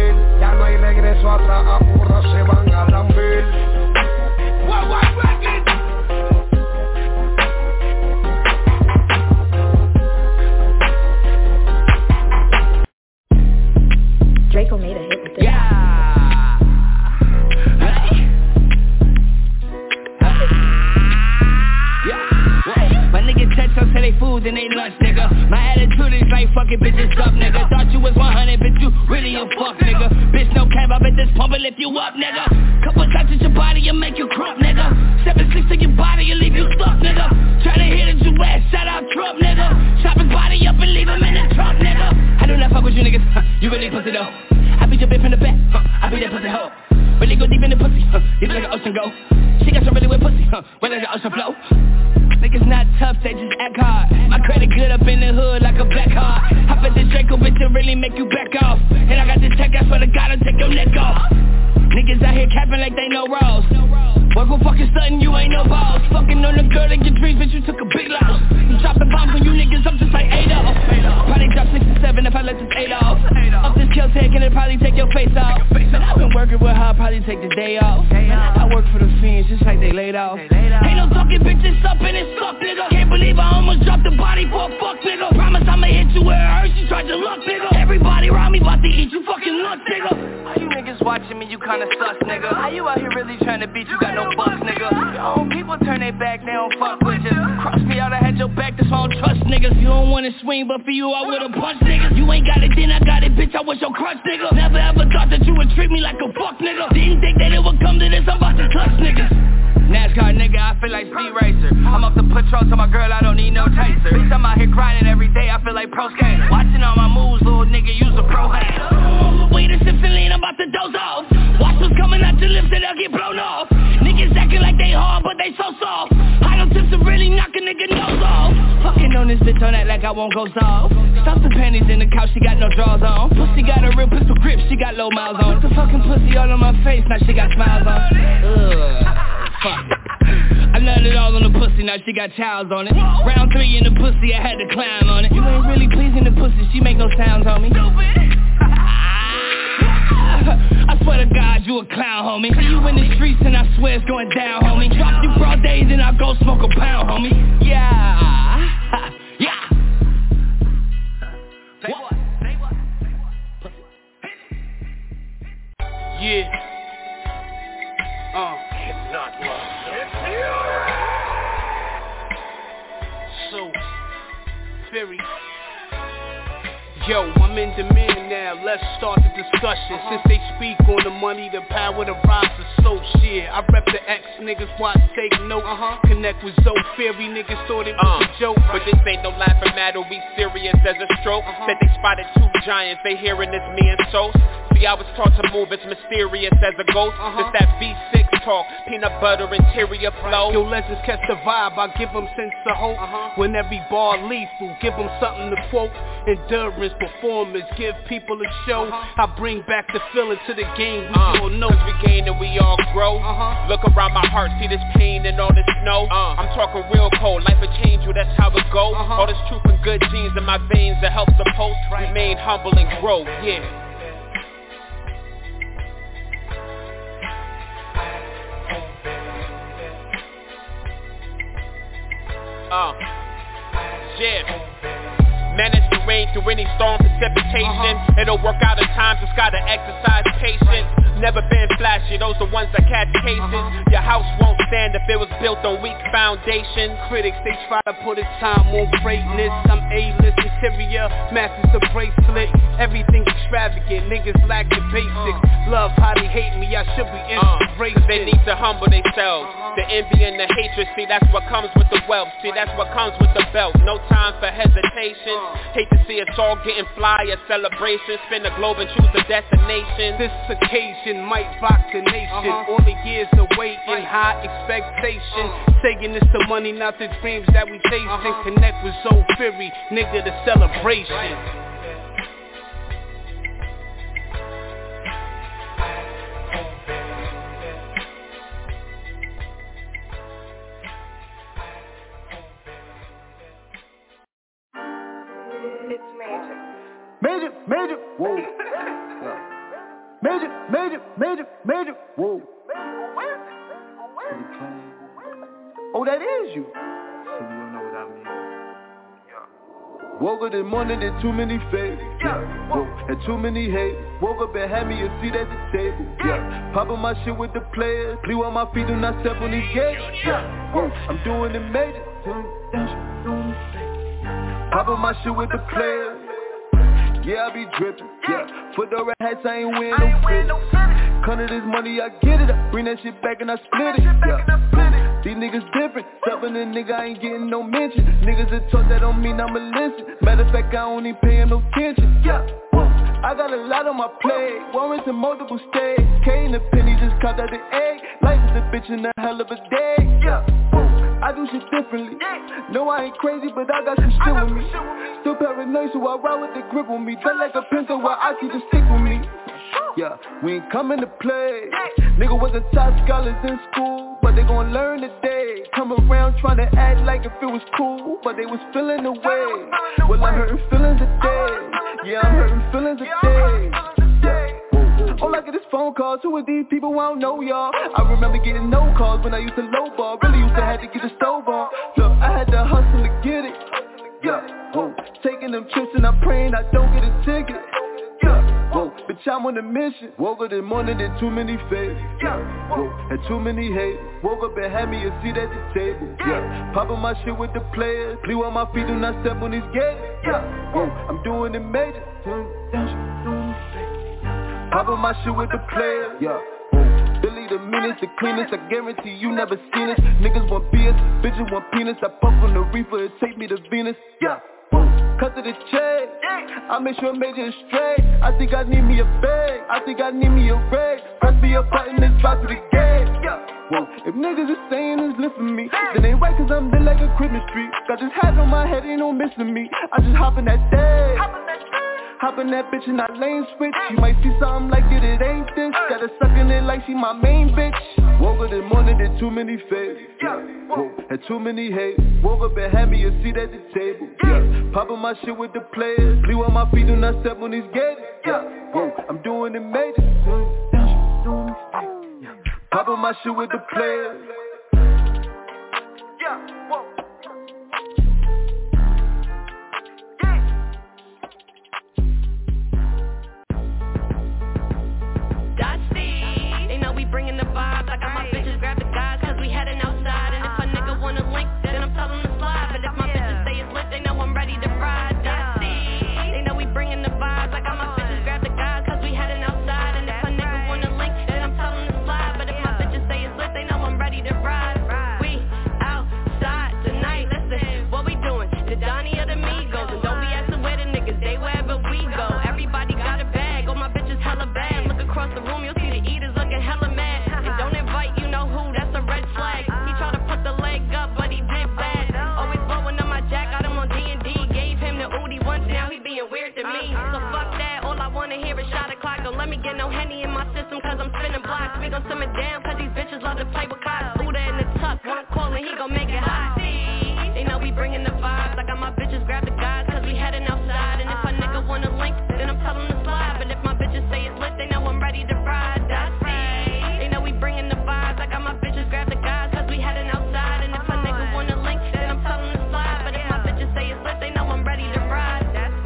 Speaker 18: fucking bitches up, nigga. Thought you was 100, bitch, you really a fuck, nigga. Bitch, no cap, I bet this pump will lift you up, nigga. Couple touches your body and make you crump, nigga. 7-6 to your body and leave you stuck, nigga. Tryna hit it, you ass, shout out Trump, nigga. Chop his body up and leave him in the trunk, nigga. I do not fuck with you niggas, you really pussy though. I beat your bitch from the back, I beat that pussy hoe. Really go deep in the pussy, deep like an ocean go. She got some really wet pussy, wet like the ocean flow. Niggas not tough, they just act hard. My credit good up in the hood like a black card. Hop at the Draco, bitch, to really make you back off. And I got this tech, I swear to God, I'll take your neck off. Niggas out here capping like they know rolls. Work with fucking stuntin', you ain't no balls. Fucking on the girl in your dreams, bitch, you took a big loss. You dropping bombs on you niggas, I'm just like Adolf. Probably drop 6 to 7 if I let this 8 off. Up this kill tag and it'll probably take your face off. Man, I've been working with her, I'll probably take the day off. I work for the fiends, just like they laid off. Ain't no talking bitches up in this fuck, nigga. Can't believe I almost dropped the body for a fuck, nigga. Promise I'ma hit you where it hurts, you tried to luck, nigga. Everybody around me about to eat you fucking luck, nigga. Why you niggas watching me, you kinda sus, nigga. How you out here really trying to beat, you got no bucks, nigga. Your own people turn their back, they don't fuck with you. Cross me out, I had your back, that's why I don't trust niggas. You don't wanna swing, but for you I would've punched niggas. You ain't got it, then I got it, bitch, I was your crutch, nigga. Never ever thought that you would treat me like a fuck, nigga. Didn't think that it would come to this, I'm about to clutch niggas. NASCAR nigga, I feel like Speed Racer. I'm off the patrol to my girl, I don't need no chaser. Bitch, I'm out here grinding every day, I feel like pro skater. Watching all my moves, little nigga, use a pro hater. Wait a sip and lean, I'm about to doze off. Watch what's coming out your lips and they'll get blown off. Niggas acting like they hard, but they so soft. High tips to really knock a nigga nose off. Fucking on this bitch on that like I won't go soft. Stuff the panties in the couch, she got no drawers on. Pussy got a real pistol grip, she got low miles on. Put the fucking pussy all on my face, now she got smiles on. Fuck. I nutted it all on the pussy, now she got childs on it. Round 3 in the pussy, I had to climb on it. You ain't really pleasing the pussy, she make no sounds on me. I swear to God, you a clown, homie. See you in the streets and I swear it's going down, homie. Drop you broad days and I'll go smoke a pound, homie. Yeah, yeah. What? Yeah. Cannot love. So, Fury. Yo, I'm in demand now, let's start the discussion. Since they speak on the money, the power, the rise of so shit. I rep the X, niggas watch, take note. Connect with Zoe, Fury, niggas thought it was a joke. But this ain't no laughing matter, we serious as a stroke. Said they spotted 2 giants, they hearing it's me and Toast. See, I was taught to move, it's mysterious as a ghost. It's that V6 talk, peanut butter interior flow. Yo, legends catch the vibe, I give them sense of hope. When every bar lethal, give them something to quote. Endurance, performance, give people a show. I bring back the feeling to the game, we all know. Cause we gain and we all grow. Look around my heart, see this pain and all this snow. I'm talking real cold, life will change you, that's how it go. All this truth and good genes in my veins that helps the post. Remain humble and grow, yeah. Yeah. Manage to rain through any storm precipitation. It'll work out at times, just gotta exercise patience. Never been flashy, those the ones that catch cases. Your house won't stand if it was built on weak foundation. Critics, they try to put a time on greatness. I'm A-list interior, masters of bracelet. Everything extravagant, niggas lack the basics. Love how they hate me, I should be inspiration. They need to humble themselves. The envy and the hatred, see that's what comes with the wealth. See that's what comes with the belt. No time for hesitation. Hate to see us all getting fly, a celebration. Spin the globe and choose a destination. This occasion might rock the nation. All the years of waiting, high expectation. Saying it's the money, not the dreams that we chasing. Connect with Zoe Fury, nigga, the celebration.
Speaker 19: Major, whoa. Major, whoa. Oh, that is you. So you don't know what I mean. Woke up this morning, did too many favors. Had too many haters. Woke up and had me a seat at the table. Popping my shit with the players. Blew on my feet, do not step on these gates. I'm doing it major. Popping my shit with the players. yeah, I be drippin'. Yeah, Fedora hats, I ain't wearing no fitted. Come to this money, I get it. I bring that shit back and I split it. Yeah, these niggas different. Steppin' a nigga, I ain't getting no mention. Niggas that talk, that don't mean I'ma listen. Matter of fact, I don't even pay him no attention. Yeah, I got a lot on my plate. Warrants in multiple states. K and the penny just caught out the egg. Life is a bitch and a hell of a day. Yeah, I do shit differently. No, I ain't crazy, but I got some shit with me. Still paranoid, so I ride with the grip with me. Felt like a pencil while I see the stick with me. Yeah, we ain't coming to play. Nigga was a top scholars in school, but they gon' learn today. Come around trying to act like if it was cool, but they was feeling the way. Well, I'm hurting feelings today. Yeah, I'm hurting feelings today. All I get is phone calls. Who are these people? I don't know y'all. I remember getting no calls when I used to lowball. Really used to have to get the stove on. Look, I had to hustle to get it. Yeah, whoa. Taking them trips and I'm praying I don't get a ticket. Yeah, whoa. Bitch, I'm on a mission. Woke up this morning, did too many favors. Yeah, whoa. Had too many haters. Woke up and had me a seat at the table. Yeah, popping my shit with the players. Please on my feet, do not step on these gates. Yeah, whoa. I'm doing it major. Poppin' my shit with the players, yeah. Billy the meanest, the cleanest, I guarantee you never seen us. Niggas want BS, bitches want penis. I puff on the reefer, it take me to Venus, yeah. Cut to the check, I make sure major is straight. I think I need me a bag, I think I need me a rag. Press me a button, it's back to the game, yeah. Whoa. If niggas is saying it's lit for me, then ain't right cause I'm lit like a Christmas tree. Got this hat on my head, ain't no missing me. I just hop in that day. Hop in that bitch and I lane switch. You might see something like it ain't this. Got her sucking it like she my main bitch. Woke up this morning, did too many favors. Whoa, had too many hate. Woke up and had me a seat at the table. Yeah, popping my shit with the players. Please on my feet, do not step on these gates. Yeah, whoa, I'm doing it major. Popping my shit with the players. Yeah, whoa.
Speaker 20: Bringing the vibes, I got my bitches grab the guys, cause we heading outside. And if a nigga wanna link, then I'm telling them to slide. But if my bitches say it's lit, they know I'm ready to ride. They know we bringing the vibes, I got my bitches grab the guys, cause we heading outside. And if a nigga wanna link, then I'm telling them to slide. But if my bitches say it's lit, they know I'm ready to ride. We outside tonight, listen, what we doing? The Donnie or the Migos? And don't be asking where the niggas, they wherever we go. Everybody got a bag, all my bitches hella bad. Look across the room, you'll see the eaters looking hella mad. Don't invite, you know who, that's a red flag. He tried to put the leg up, but he did bad. Always blowing up my jack, got him on D&D. Gave him the Udi once, now he being weird to me. So fuck that, all I wanna hear is shot o'clock. Don't let me get no Henny in my system, cause I'm spinning blocks. We gon' simmer down, cause these bitches love to play with cops. Buddha in the tuck, one call and he gon' make it hot. They know we bringing the vibes, I got my bitches grab the guys, cause we heading outside. And if a nigga wanna link, then I'm telling them to slide. But if my bitches say it's lit, they know I'm ready to ride. Bringing the vibes, I got my bitches grab the guys, cause we heading outside. And if a nigga wanna link, then I'm telling them to slide. But if my bitches say it's lit, they know I'm ready to ride. We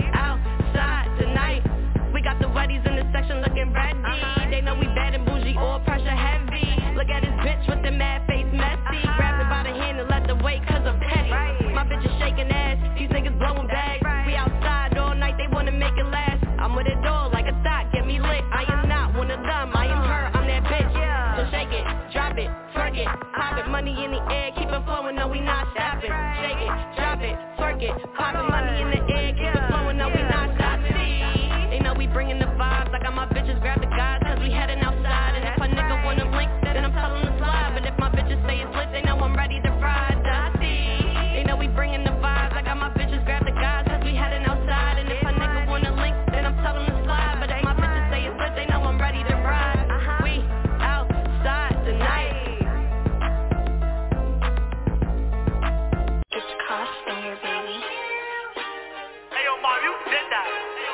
Speaker 20: outside tonight, we got the wetties in the section looking ready. They know we bad and bougie, all pressure heavy. Look at this bitch with the mad face messy. Grab her by the hand and let the weight, cause I'm petty. My bitch is shaking ass, these niggas blowing bags. We outside all night, they wanna make it last. I'm with it all like a thought, get me lit. I am not one of them, I am her, I'm that bitch. So shake it, drop it, twerk it, pop it, money in the air, keep it flowing, no we not stopping. Shake it, drop it, twerk it, pop it, money in the air, keep it flowing, no we not stopping. They know we bringing the vibes, I got my bitches grab the guys, cause we heading outside. And if a nigga wanna link, then I'm telling them to slide. But if my bitches say it's lit, they know I'm ready to ride. They know we bringing the vibes, I got my bitches grab the guys, cause we heading outside. And if a nigga wanna link, then I'm telling them to slide. But if my bitches say it's lit, they know I'm ready to ride. We outside tonight.
Speaker 21: It's Costinger, baby.
Speaker 8: Hey yo, Mom, you did that.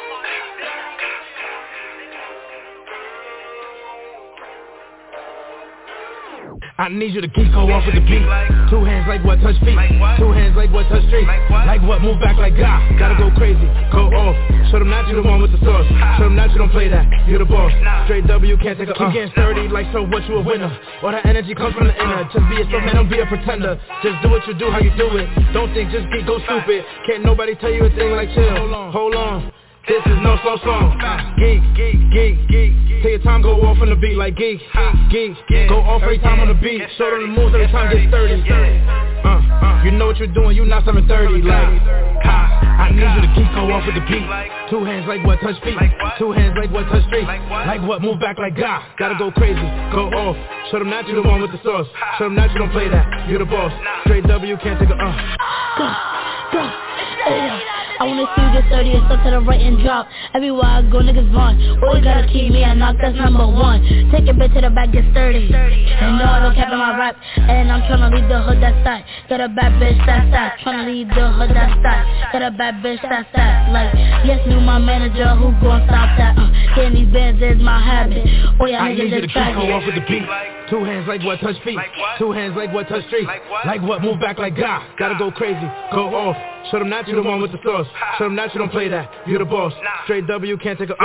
Speaker 22: I need you to keep go off with the beat. Two hands like what touch feet. Two hands like what touch street. Like what move back like God. Gotta go crazy, go off. Show them not you the one with the sauce. Show them not you don't play that. You're the boss. Straight W can't take a keep getting sturdy like so what you a winner. All that energy comes from the inner. Just be yourself, man, don't be a pretender. Just do what you do, how you do it. Don't think, just go stupid. Can't nobody tell you a thing like chill. Hold on. This is no slow song. Geek. Take your time, go off on the beat like geek. Go off every time on the beat. Show them the moves every time get sturdy. You know what you're doing, you not 730. Like, I need you to keep go off with the beat. 2 hands like what, touch feet. 2 hands like what, touch street. Like what, move back like God. Gotta go crazy, go off. Show them that you the one with the sauce. Show them that you don't play that, you the boss. Straight W, can't take a
Speaker 4: Go. I wanna see you get 30 and stuck to the right and drop. Everywhere I go, niggas run. Always gotta keep me a knock, that's number 1. Take it bitch to the back, get sturdy. And no, I don't cap in my rap. And I'm tryna leave the hood, that's that. Got a bad bitch, that's that. Tryna leave the hood, that's that. Got a bad bitch, that's that. Like, yes, knew my manager, who gon' stop that? Getting these bands is my habit. Oh yeah, niggas just try
Speaker 22: go off with the beat. 2 hands like what, touch feet. 2 hands like what, touch street. Like what, move back like God. Gotta go crazy, go off. Show them that you the one with the sauce. Show them that you don't play that, you the boss. Straight W, can't take a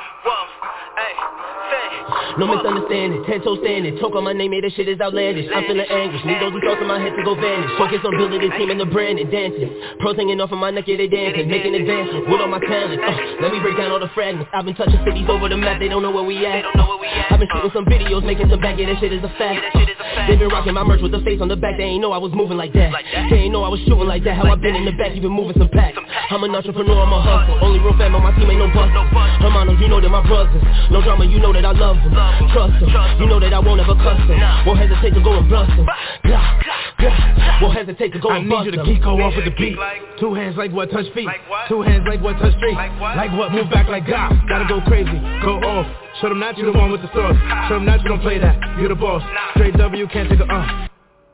Speaker 21: No misunderstanding, 10 toes standing. Talk on my name, this shit is outlandish. I'm feeling anguish, need those thoughts in my head to go vanish. Focus on building this team and the brand and dancing. Pros hanging off of my neck, yeah they dancing. Making advancements with all my talent. Let me break down all the fragments. I've been touching cities over the map, they don't know where we at. I've been shooting some videos, making some back, yeah that shit is a fact. They been rocking my merch with the face on the back, they ain't know I was moving like that. They ain't know I was shooting like that, how I been in the back, even moving some packs. I'm an entrepreneur, I'm a hustler. Only real fam on my team, ain't no bust. Hermanos, you know they're my brothers. No drama, you know that I love them. Trust them, you know that I won't ever cuss them. Won't hesitate to go and blast them. Won't hesitate to go and bust them.
Speaker 22: I need you to keep go off with the beat. 2 hands like what, touch feet. 2 hands like what, touch street. Like what, move back like God. Gotta go crazy, go off. Show them that you the one with the sauce. Show them that you don't play that, you the boss. Straight W, can't take a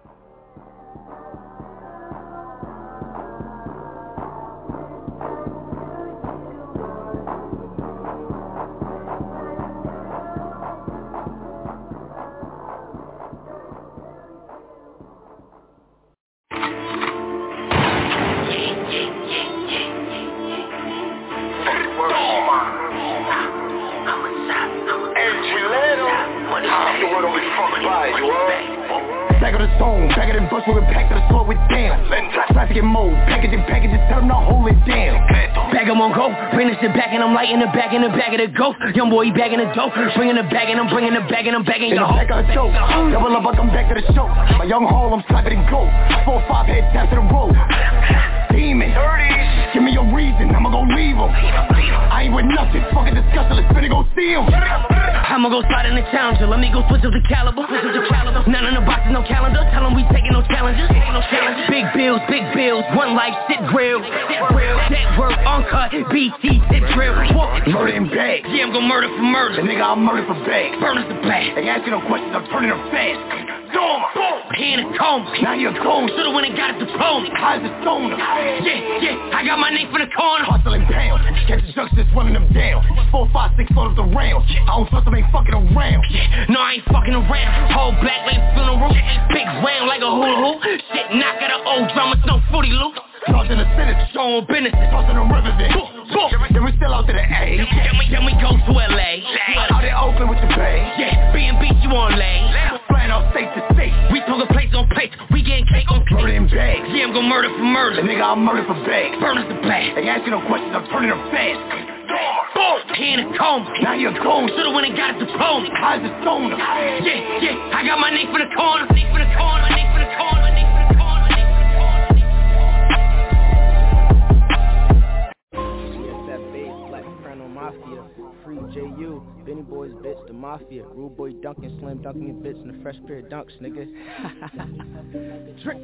Speaker 23: Back of the stone, back of them bush, we packed to the store with damn. Trafficking mode, packaging, tell them to hold it down.
Speaker 18: Bag 'em on go, bring this shit back and I'm lighting the back in the bag of the ghost. Young boy, he bagging the dope, bringing the bag and I'm bringing the bag and I'm bagging your hoe.
Speaker 23: In the back of the show, double up, I come back to the show. My young haul, I'm slapping and go. 4 or 5 head taps to the road. Demon, give me a reason, I'ma go leave him. I ain't with nothing, fucking disgusting, let's finna go see him.
Speaker 18: I'ma go slide in the challenger, let me go switch up the caliber. None in the boxes, no calendar, tell them we taking no challenges. Big bills, one life, sit grill. That work, uncut, BT, sit drill.
Speaker 23: Murder in bags.
Speaker 18: Yeah, I'm gon' murder for murder.
Speaker 23: The nigga, I'm murder for bags.
Speaker 18: Burn us the black.
Speaker 23: Ain't asking no questions, I'm turning them fast.
Speaker 18: He in a coma.
Speaker 23: Now you're gone.
Speaker 18: Should've went and got a diploma.
Speaker 23: How's the stoner?
Speaker 18: Yeah, I got my name for the corner.
Speaker 23: Hustling pounds, catching drugs, just running them down. 4, 5, 6 photos around. I don't trust them, ain't fucking around.
Speaker 18: No, I ain't fucking around. Whole black like funeral. Big round like a hula hoop. Shit, knock out an old drama, no footy loop.
Speaker 23: Lost in the Senate,
Speaker 18: showing business.
Speaker 23: Tossing them rivers in. Then we still out to the A.
Speaker 18: Then we go to LA.
Speaker 23: Out in Oakland with the Bay.
Speaker 18: Yeah, B&B, you on lay.
Speaker 23: Flying off state to state.
Speaker 18: We talking place on place. We getting cake on cake.
Speaker 23: Murder in bags.
Speaker 18: Yeah, I'm gon' murder for murder.
Speaker 23: The nigga, I'm murder for bags.
Speaker 18: Burn us the black.
Speaker 23: Ain't asking no questions, I'm turning them fast.
Speaker 18: He in a coma.
Speaker 23: Now you're gone.
Speaker 18: Should've went and got a diploma.
Speaker 23: How's the stoner?
Speaker 18: Yeah, I got my name for the corner.
Speaker 5: Free J.U. Benny Boys bitch, the Mafia. Rude Boy Duncan, Slim Duncan and bitch, and the fresh pair of dunks, nigga. Drink.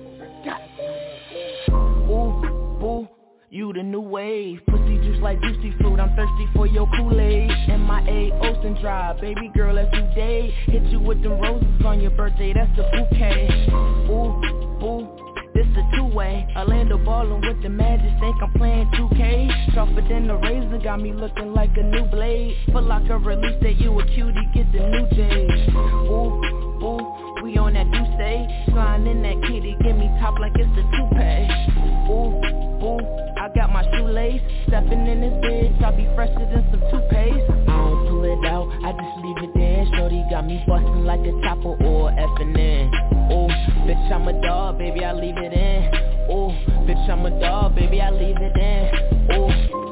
Speaker 18: Ooh, boo, you the new wave. Pussy juice like juicy fruit, I'm thirsty for your Kool-Aid. M.I.A. Ocean Drive, baby girl, every day. Hit you with them roses on your birthday, that's the bouquet. Ooh, boo. This a two-way, Orlando ballin' with the Magic, think I'm playing 2K. Sharper than the razor, got me looking like a new blade. Feel like a release that you a cutie, get the new J. Ooh, ooh, we on that Douce. Slime in that kitty, give me top like it's the toupee. Ooh, ooh, I got my shoelace. Stepping in this bitch, I be fresher than some toothpaste. I don't pull it out, I just leave it there. Shorty got me bustin' like a chopper or F&N. Ooh, bitch, I'm a dog, baby, I leave it in. Ooh, bitch, I'm a dog, baby, I leave it in. Ooh, I don't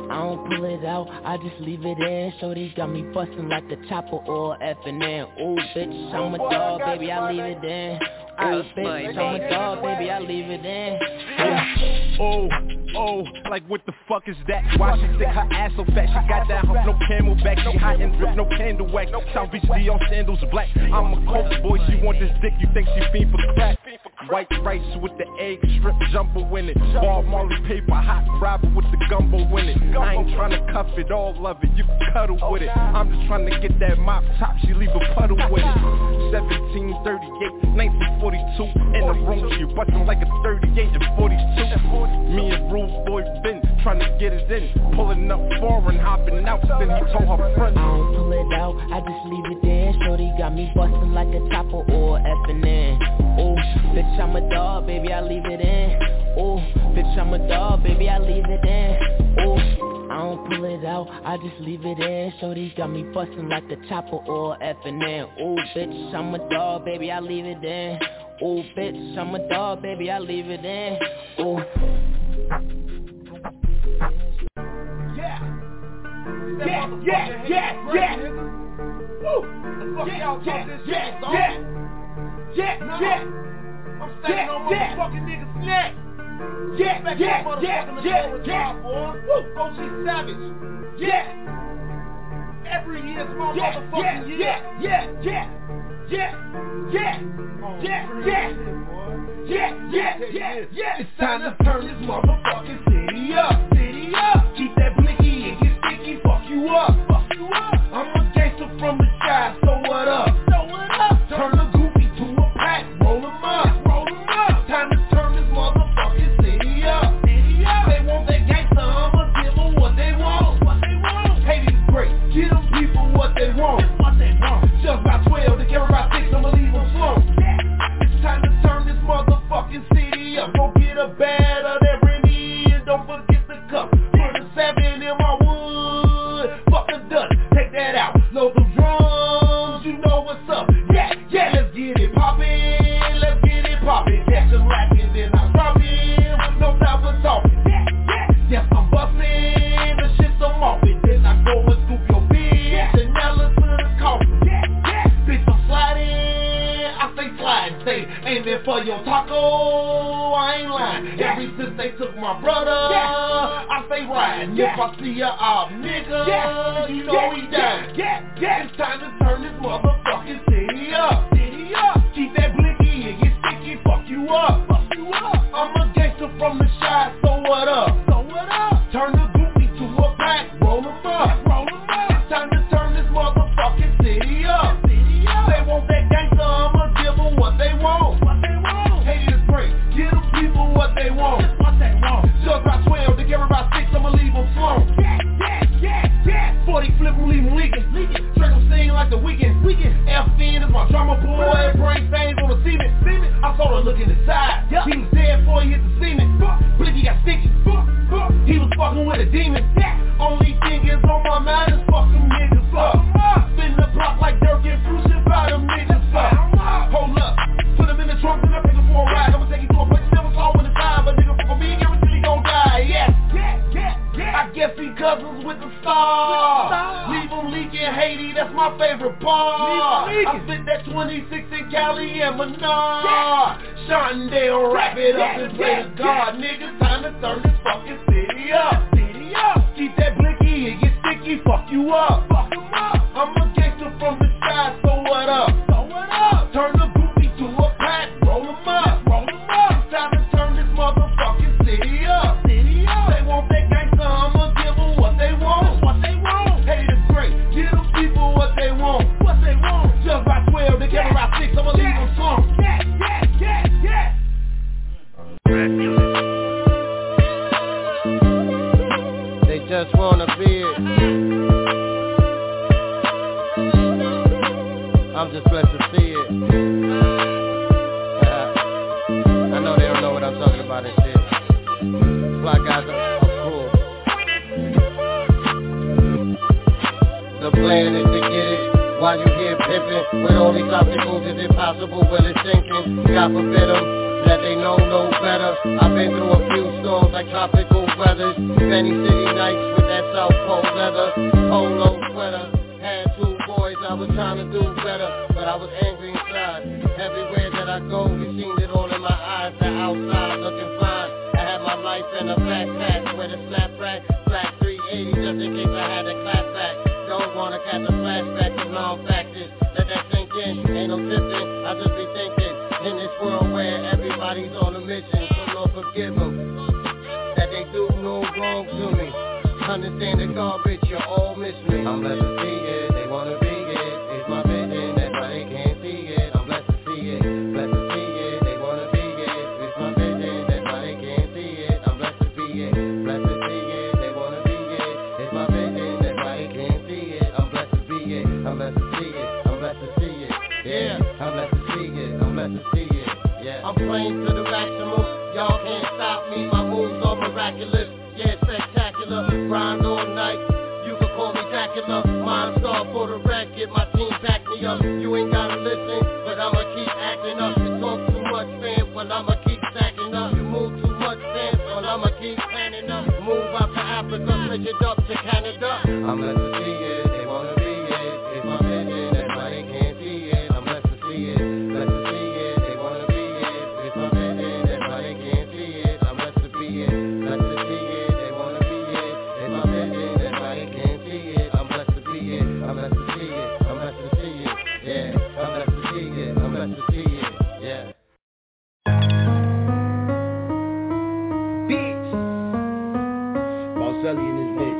Speaker 21: pull it out, I just leave it in. Shorty got me bustin' like the chopper or F&N. Ooh, bitch, I'm a dog, baby, I leave it in. Ooh, bitch, I'm a dog, baby, I leave it in.
Speaker 9: Yeah. Oh, like what the fuck is that? Why she stick her ass so fat? She got that hump, no camelback. She hot and drip, no candle wax. South Beach Dior sandals black. I'm a coke boy, she want this dick, you think she fiend for crack. White rice with the egg strip jumbo in it. Ball Marley paper, hot robber with the gumbo in it. I ain't tryna cuff it, all of it, you can cuddle with it. I'm just tryna get that mop top, she leave a puddle with it. 1738, 1942, in the room, she bustin' like a 38 and 42. Me and Rude Boy been tryna get it in, pulling up foreign, hopping out, then he told her friend.
Speaker 21: I don't pull it out, I just leave it in. Shorty got me bustin' like a chopper or F&N. Ooh, bitch, I'm a dog, baby, I leave it in. Ooh, bitch, I'm a dog, baby, I leave it in. Ooh, I don't pull it out, I just leave it in. Shorty got me bustin' like the chopper or F&N. Ooh, bitch, I'm a dog, baby, I leave it in. Ooh, bitch, I'm a dog, baby, I leave it in. Ooh.
Speaker 2: Yeah. Woo. Yeah. I'm standing on motherfucking niggas' neck. Yeah. Woo. OG Savage. Yeah. Every year's my motherfucking year. Yeah. It's time to turn this motherfucking city up. Keep that blicky and get sticky. Fuck you up. I'm a gangster from the sky, so what up? Turn the goofy to a pack, roll 'em up. Time to turn this motherfucking city up. They want that gangster, I'ma give them what they want. Hate is great, give them people what they want. Just by 12 to carry by 6, I'ma leave them slow. It's time to turn this motherfucking city up. Go get a bad of that Remy and don't forget the cup. Put a 7 in my wood, fuck the dust, take that out. Load them drums, you know what's up. Yeah, let's get it poppin'. Catch him lacking, then I drop him with no time for talking. Yes, I'm bustin', the shit's I'm off it. Then I go and scoop your bitch and nail her to the coffin. Bitch, I'm sliding, I say sliding, say aiming for your taco, I ain't lying. Ever since they took my brother, I say riding. If I see a odd nigga, you know he died. It's time to turn this motherfucking city up. Keep that blicky and get sticky, fuck you up. I'm a gangster from the shy, so what up? Turn the goofy to a pack, roll 'em up. It's time to turn this motherfucking city up. They want that gangster, I'ma give them what they want. Hate is great, give them people what they want. Just by 12 to carry by 6, I'ma leave them slow. 40 flip 'em, leave them leaking. Straight them sing like the weekend. FN is my drama boy, brain stains on the cement. I saw her look in the side. He was dead before he hit the cement. Blicky got sticky. He was fucking with a demon. Only thing is on my mind is fuck them niggas up. Spin the block like Dirk and Bruce and buy them niggas up. Hold up, put them in the trunk and I take them for a ride. I'ma take you to a place you never saw in the time. But nigga fuck with me, guarantee he gon' die. Yes. I guess he cousins with the stars. Leave them leaking Haiti, that's my favorite part. I spit that 26 in Cali and Menard. Shondale, wrap it up and play the guard. Niggas, time to turn this fucking city up. Keep that blicky and get sticky, fuck you up. I'm a gangster from the sky, so what up? Turn the goofy to a pack, roll 'em up. It's time to turn this motherfucking city up. They want that gangster, I'ma give them what they want. Hate is great, give them people what they want. Just by 12, they carry by 6, I'ma leave them slow.
Speaker 6: They just wanna be it. I'm just blessed to see it. I know they don't know what I'm talking about and shit. Fly guys are cool. The plan is to get it while you here pimping. With only stopping moves is impossible, well it's sinking. God forbid them. that they know no better. I've been through a few storms like tropical weathers. Many city nights with that South Pole leather, polo sweater. Had 2 boys, I was trying to do better, but I was angry inside. Everywhere that I go, you seen it all in my eyes. The outside looking fine. I had my life in a backpack with a snap rack, black 380 just in case I had to clap back. Don't wanna catch a flashback of long factors. Let that sink in, ain't no tipping. I just be thinking in this world where everybody's on a mission. So Lord forgive them that they do no wrong to me. Understand the garbage, you all miss me. I'm blessed to see it, they wanna be it. It's my vision, that's why they can't see it. I'm blessed to see it, blessed to see it. They wanna be it, it's my vision, that's why they can't see it. I'm blessed to be it, blessed to see it. They wanna be it, it's my vision, that's why they can't see it. I'm blessed to be it, I'm blessed to see it. I'm blessed to see it, yeah. I'm blessed to see it, I'm blessed to see it, yeah. I'm playing to the maximum, y'all can't stop me. My moves are miraculous, yeah, spectacular. Grind all night, you can call me Dracula. Mind star for the record, my team back me up. You ain't gotta listen, but I'ma keep acting up. You talk too much, fam, well I'ma keep stacking up. You move too much, fam, well I'ma keep planning up. Move out to Africa, switch it up to Canada. I'm blessed to see it, they wanna be it. It's my vision, that's why they can't see it. I'm blessed to see it, blessed to see it. They wanna be it, it's my vision, that's why they can't see it. I'm blessed to be it, blessed to see it. They wanna be it, it's my vision, that's why they can't see it. I'm blessed to be it, I'm blessed to see it. I'm blessed to see it, yeah. I'm blessed to see it, I'm blessed to see it, yeah.
Speaker 17: Bitch, Bosselli in this bitch.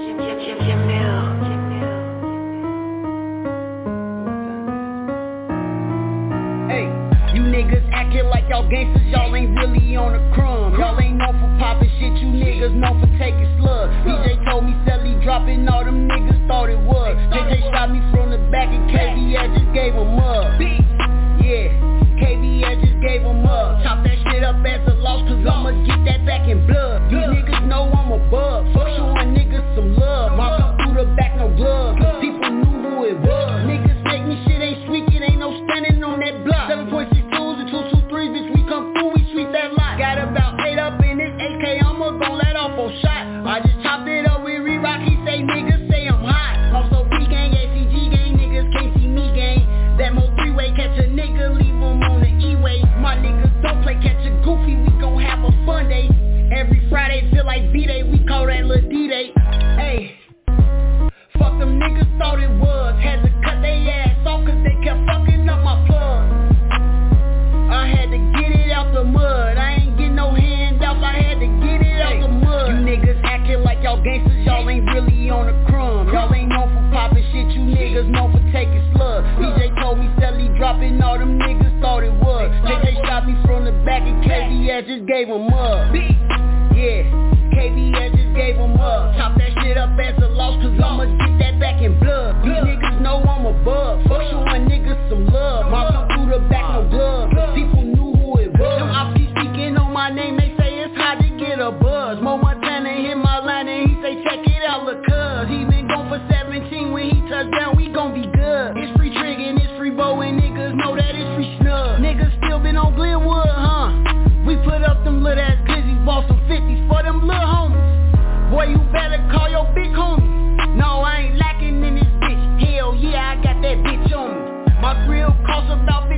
Speaker 17: Hey, you niggas acting like y'all gangsters, y'all ain't really on the crumb. Y'all ain't known for popping shit, you niggas known for taking slugs. DJ told me Sally dropping, all them niggas thought it was. JJ shot me from the back and KBS just gave him up. Yeah, KBS just gave him up. Chop that shit up as a loss, cause I'ma get that back in blood. These niggas know I'm a bug, fuck showing niggas some love. Mark up through the back, no gloves, cause people knew who it was. Niggas make me shit ain't sweet, it ain't no standing on that block. 7.62s and 223s, bitch, we come through, we sweep that lot. Got about 8 up in this AK, I'ma gon' let off a shot. I just chopped it up with Reebok, he say niggas say I'm hot. Also B-gang, ACG gang, niggas can't see me gang. That mo 3-way, catch a nigga, leave him on the E-way. My niggas don't play, catch a goofy, we gon' have a fun day. Every Friday feel like B-Day, we call that Lil D-Day. Hey, fuck them niggas thought it was. Had to cut they ass off cause they kept fucking up my plug. I had to get it out the mud. I ain't get no handouts, I had to get it out the mud. You niggas acting like y'all gangsters, y'all ain't really on the crumb. Y'all ain't known for popping shit, you niggas known for taking slugs. DJ told me Sally dropping, all them niggas thought it was. JJ shot me from the back and KBS just gave him up. Yeah, KBS just gave him up. Chop that shit up as a loss, cause I'ma get that back in blood. These niggas know I'm a bug, fuck showing niggas some love. Mark up through the back, no gloves, people knew who it was. Them ops keep speaking on my name, they say it's hard to get a buzz. Mo Montana hit my line and he say check it out, look cuz. He been gone for 17, when he touch down we gon' be good. It's free trigger and it's free bow and niggas know that it's free snug. Niggas still been on Glenwood, huh? We put up them little ass glizzies, bought some 50s for them little homies. Boy, you better call your big homie. No, I ain't lacking in this bitch. Hell yeah, I got that bitch on me. My grill cost about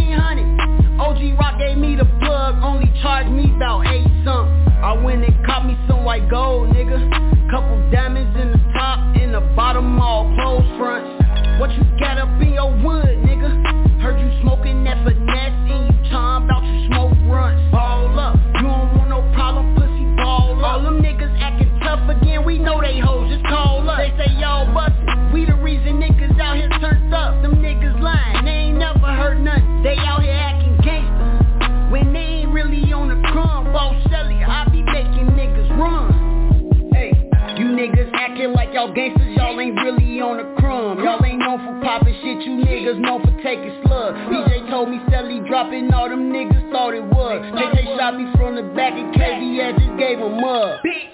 Speaker 17: 1,500. OG Rock gave me the plug, only charged me about 8 something. I went and caught me some white gold, nigga. Couple diamonds in the top, in the bottom, all closed fronts. What you got up in your wood, nigga? Heard you smoking that finesse, and you talking about you smoke runts. Ball up, you don't want no problem, pussy, ball up. All them niggas acting tough again, we know they hoes, just call up. They say y'all bustin', we the reason niggas out here turned up. Them niggas lying, they ain't never heard nothing. They out here acting gangsta, when they ain't really on the crumb. Boss Shelly, I be making niggas run. Hey, you niggas acting like y'all gangsters, y'all ain't really on the crumb. Y'all ain't known for popping shit, you niggas known for taking slugs. DJ told me Sally dropping, all them niggas thought it was. JJ shot me from the back and KBS just gave him up. Bitch.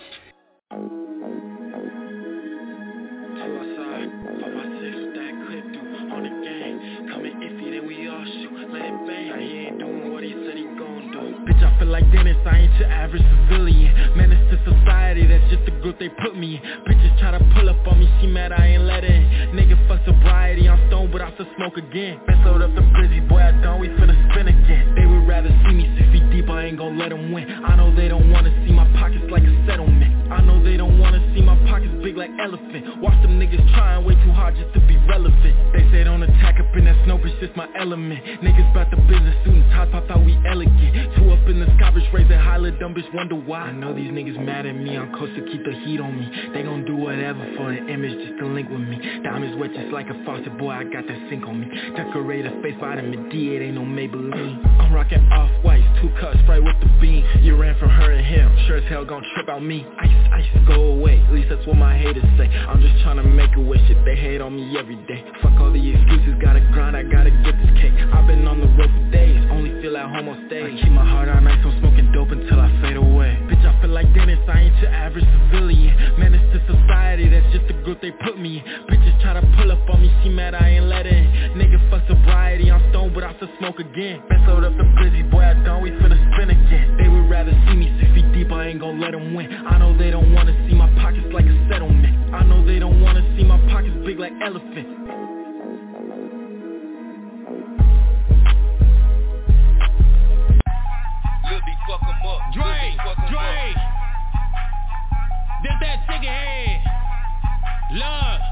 Speaker 7: Bitch, I
Speaker 22: like Dennis, I ain't your average civilian. Menace to society, that's just the group they put me in. Bitches try to pull up on me, she mad I ain't let her in. Nigga fuck sobriety, I'm stoned but I still smoke again. Best load up the Brizzy, boy I done, we finna spin again. They would rather see me 6 feet deep, I ain't gon' let them win. I know they don't wanna see my pockets like a settlement. I know they don't wanna see my pockets big like elephant. Watch them niggas trying way too hard just to be relevant. They say don't attack up in that snow, it's just my element. Niggas bout the business, suit and tie, pop out, we elegant. Two up in the sky, bitch, raise that high, little dumb bitch, wonder why. I know these niggas mad at me, I'm close to keep the heat on me. They gon' do whatever for an image just to link with me. Diamonds wet just like a faucet, boy, I got that sink on me. Decorate a face, vitamin D, it ain't no Maybelline. I'm rockin' off-whites, 2 cups, spray with the beam. You ran from her and him, sure as hell gon' trip out me. Ice, go away, at least that's what my haters say. I'm just tryna make a wish, shit, they hate on me every day. Fuck all the excuses, gotta grind, I gotta get this cake. I've been on the road for days, only feel at home on stage. I keep my heart on ice, I'm smoking dope until I fade away. Bitch, I feel like Dennis, I ain't your average civilian. Menace to society, that's just the group they put me in. Bitches try to pull up on me, she mad I ain't let her in. Nigga fuck sobriety, I'm stoned but I still smoke again. Best load up the Brizzy, boy I done, we finna spin again. They would rather see me 6 feet deep, I ain't gon' let them win. I know they don't wanna see my pockets like a settlement. I know they don't wanna see my pockets big like elephant. Dre, did that chicken head, love,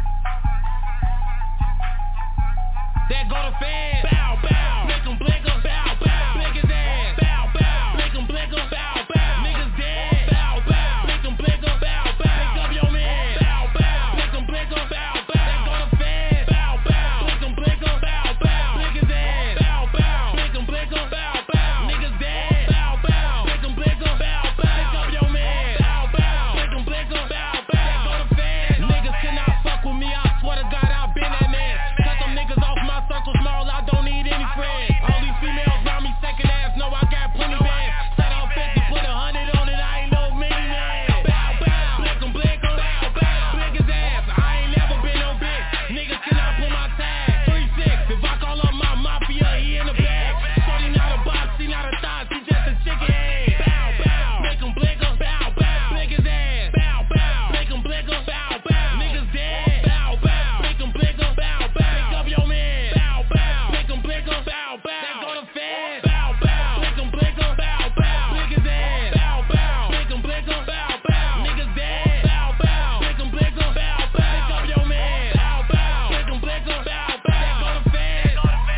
Speaker 22: that go to fed, bow, bow, make them blinker, bow, bow, blick his ass, bow, bow, make them blinker, bow, bow, niggas dead, bow, bow, make them blinker, bow, bow, pick up your man, bow, bow, make them blinker, bow, bow, that go to fed, bow, bow, make them blinker, bow, bow, blick his ass, bow, bow, make them blinker, bow, bow, niggas dead, bow, bow, make them blinker, bow, bow, pick up your man, bow, bow, make them blinker, bow, bow, that go to fed. Niggas cannot fuck with me, I swear to God I've been that man. Cut them niggas off my circle small, I don't need any friends. All these females round me second ass, know I got plenty bands. Set out 50, put 100 on it, I ain't no mini man. Bow, bow, blick em, bow, bow, blick his ass, I ain't never been no bitch. Niggas cannot pull my tag. 3-6, if I call up my mafia, he in the bag. Shorty not a box, she not a thought, she just a chicken head. Bow, bow, make em, bow, bow, blick his ass. Bow, bow, make em, bow, bow, niggas dead. Bow, bow, make em, bow, bow, pick up your man. Bow, bow, make em, bow, bow, that go to fed. Bow, bow, make em, bow, bow, blick his ass. Bow, bow, make em, bow, bow, niggas dead. Bow, bow, make em, bow, bow, pick up your man. Bow, bow, make em, bow, bow, that go to fed.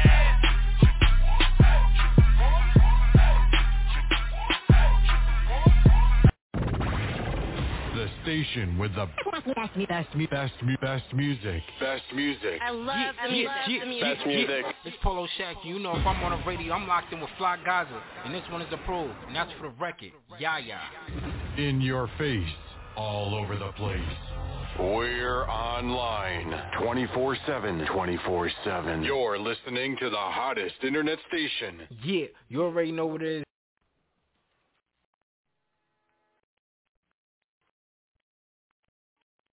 Speaker 7: The station with the best music. Best music.
Speaker 20: I love the music.
Speaker 7: Best music.
Speaker 10: It's Polo Shack. You know if I'm on the radio, I'm locked in with Fly Gaza. And this one is approved. And that's for the record. Yeah.
Speaker 7: In your face. All over the place. We're online 24/7. 24/7. You're listening to the hottest internet station.
Speaker 10: Yeah, you already know what it is.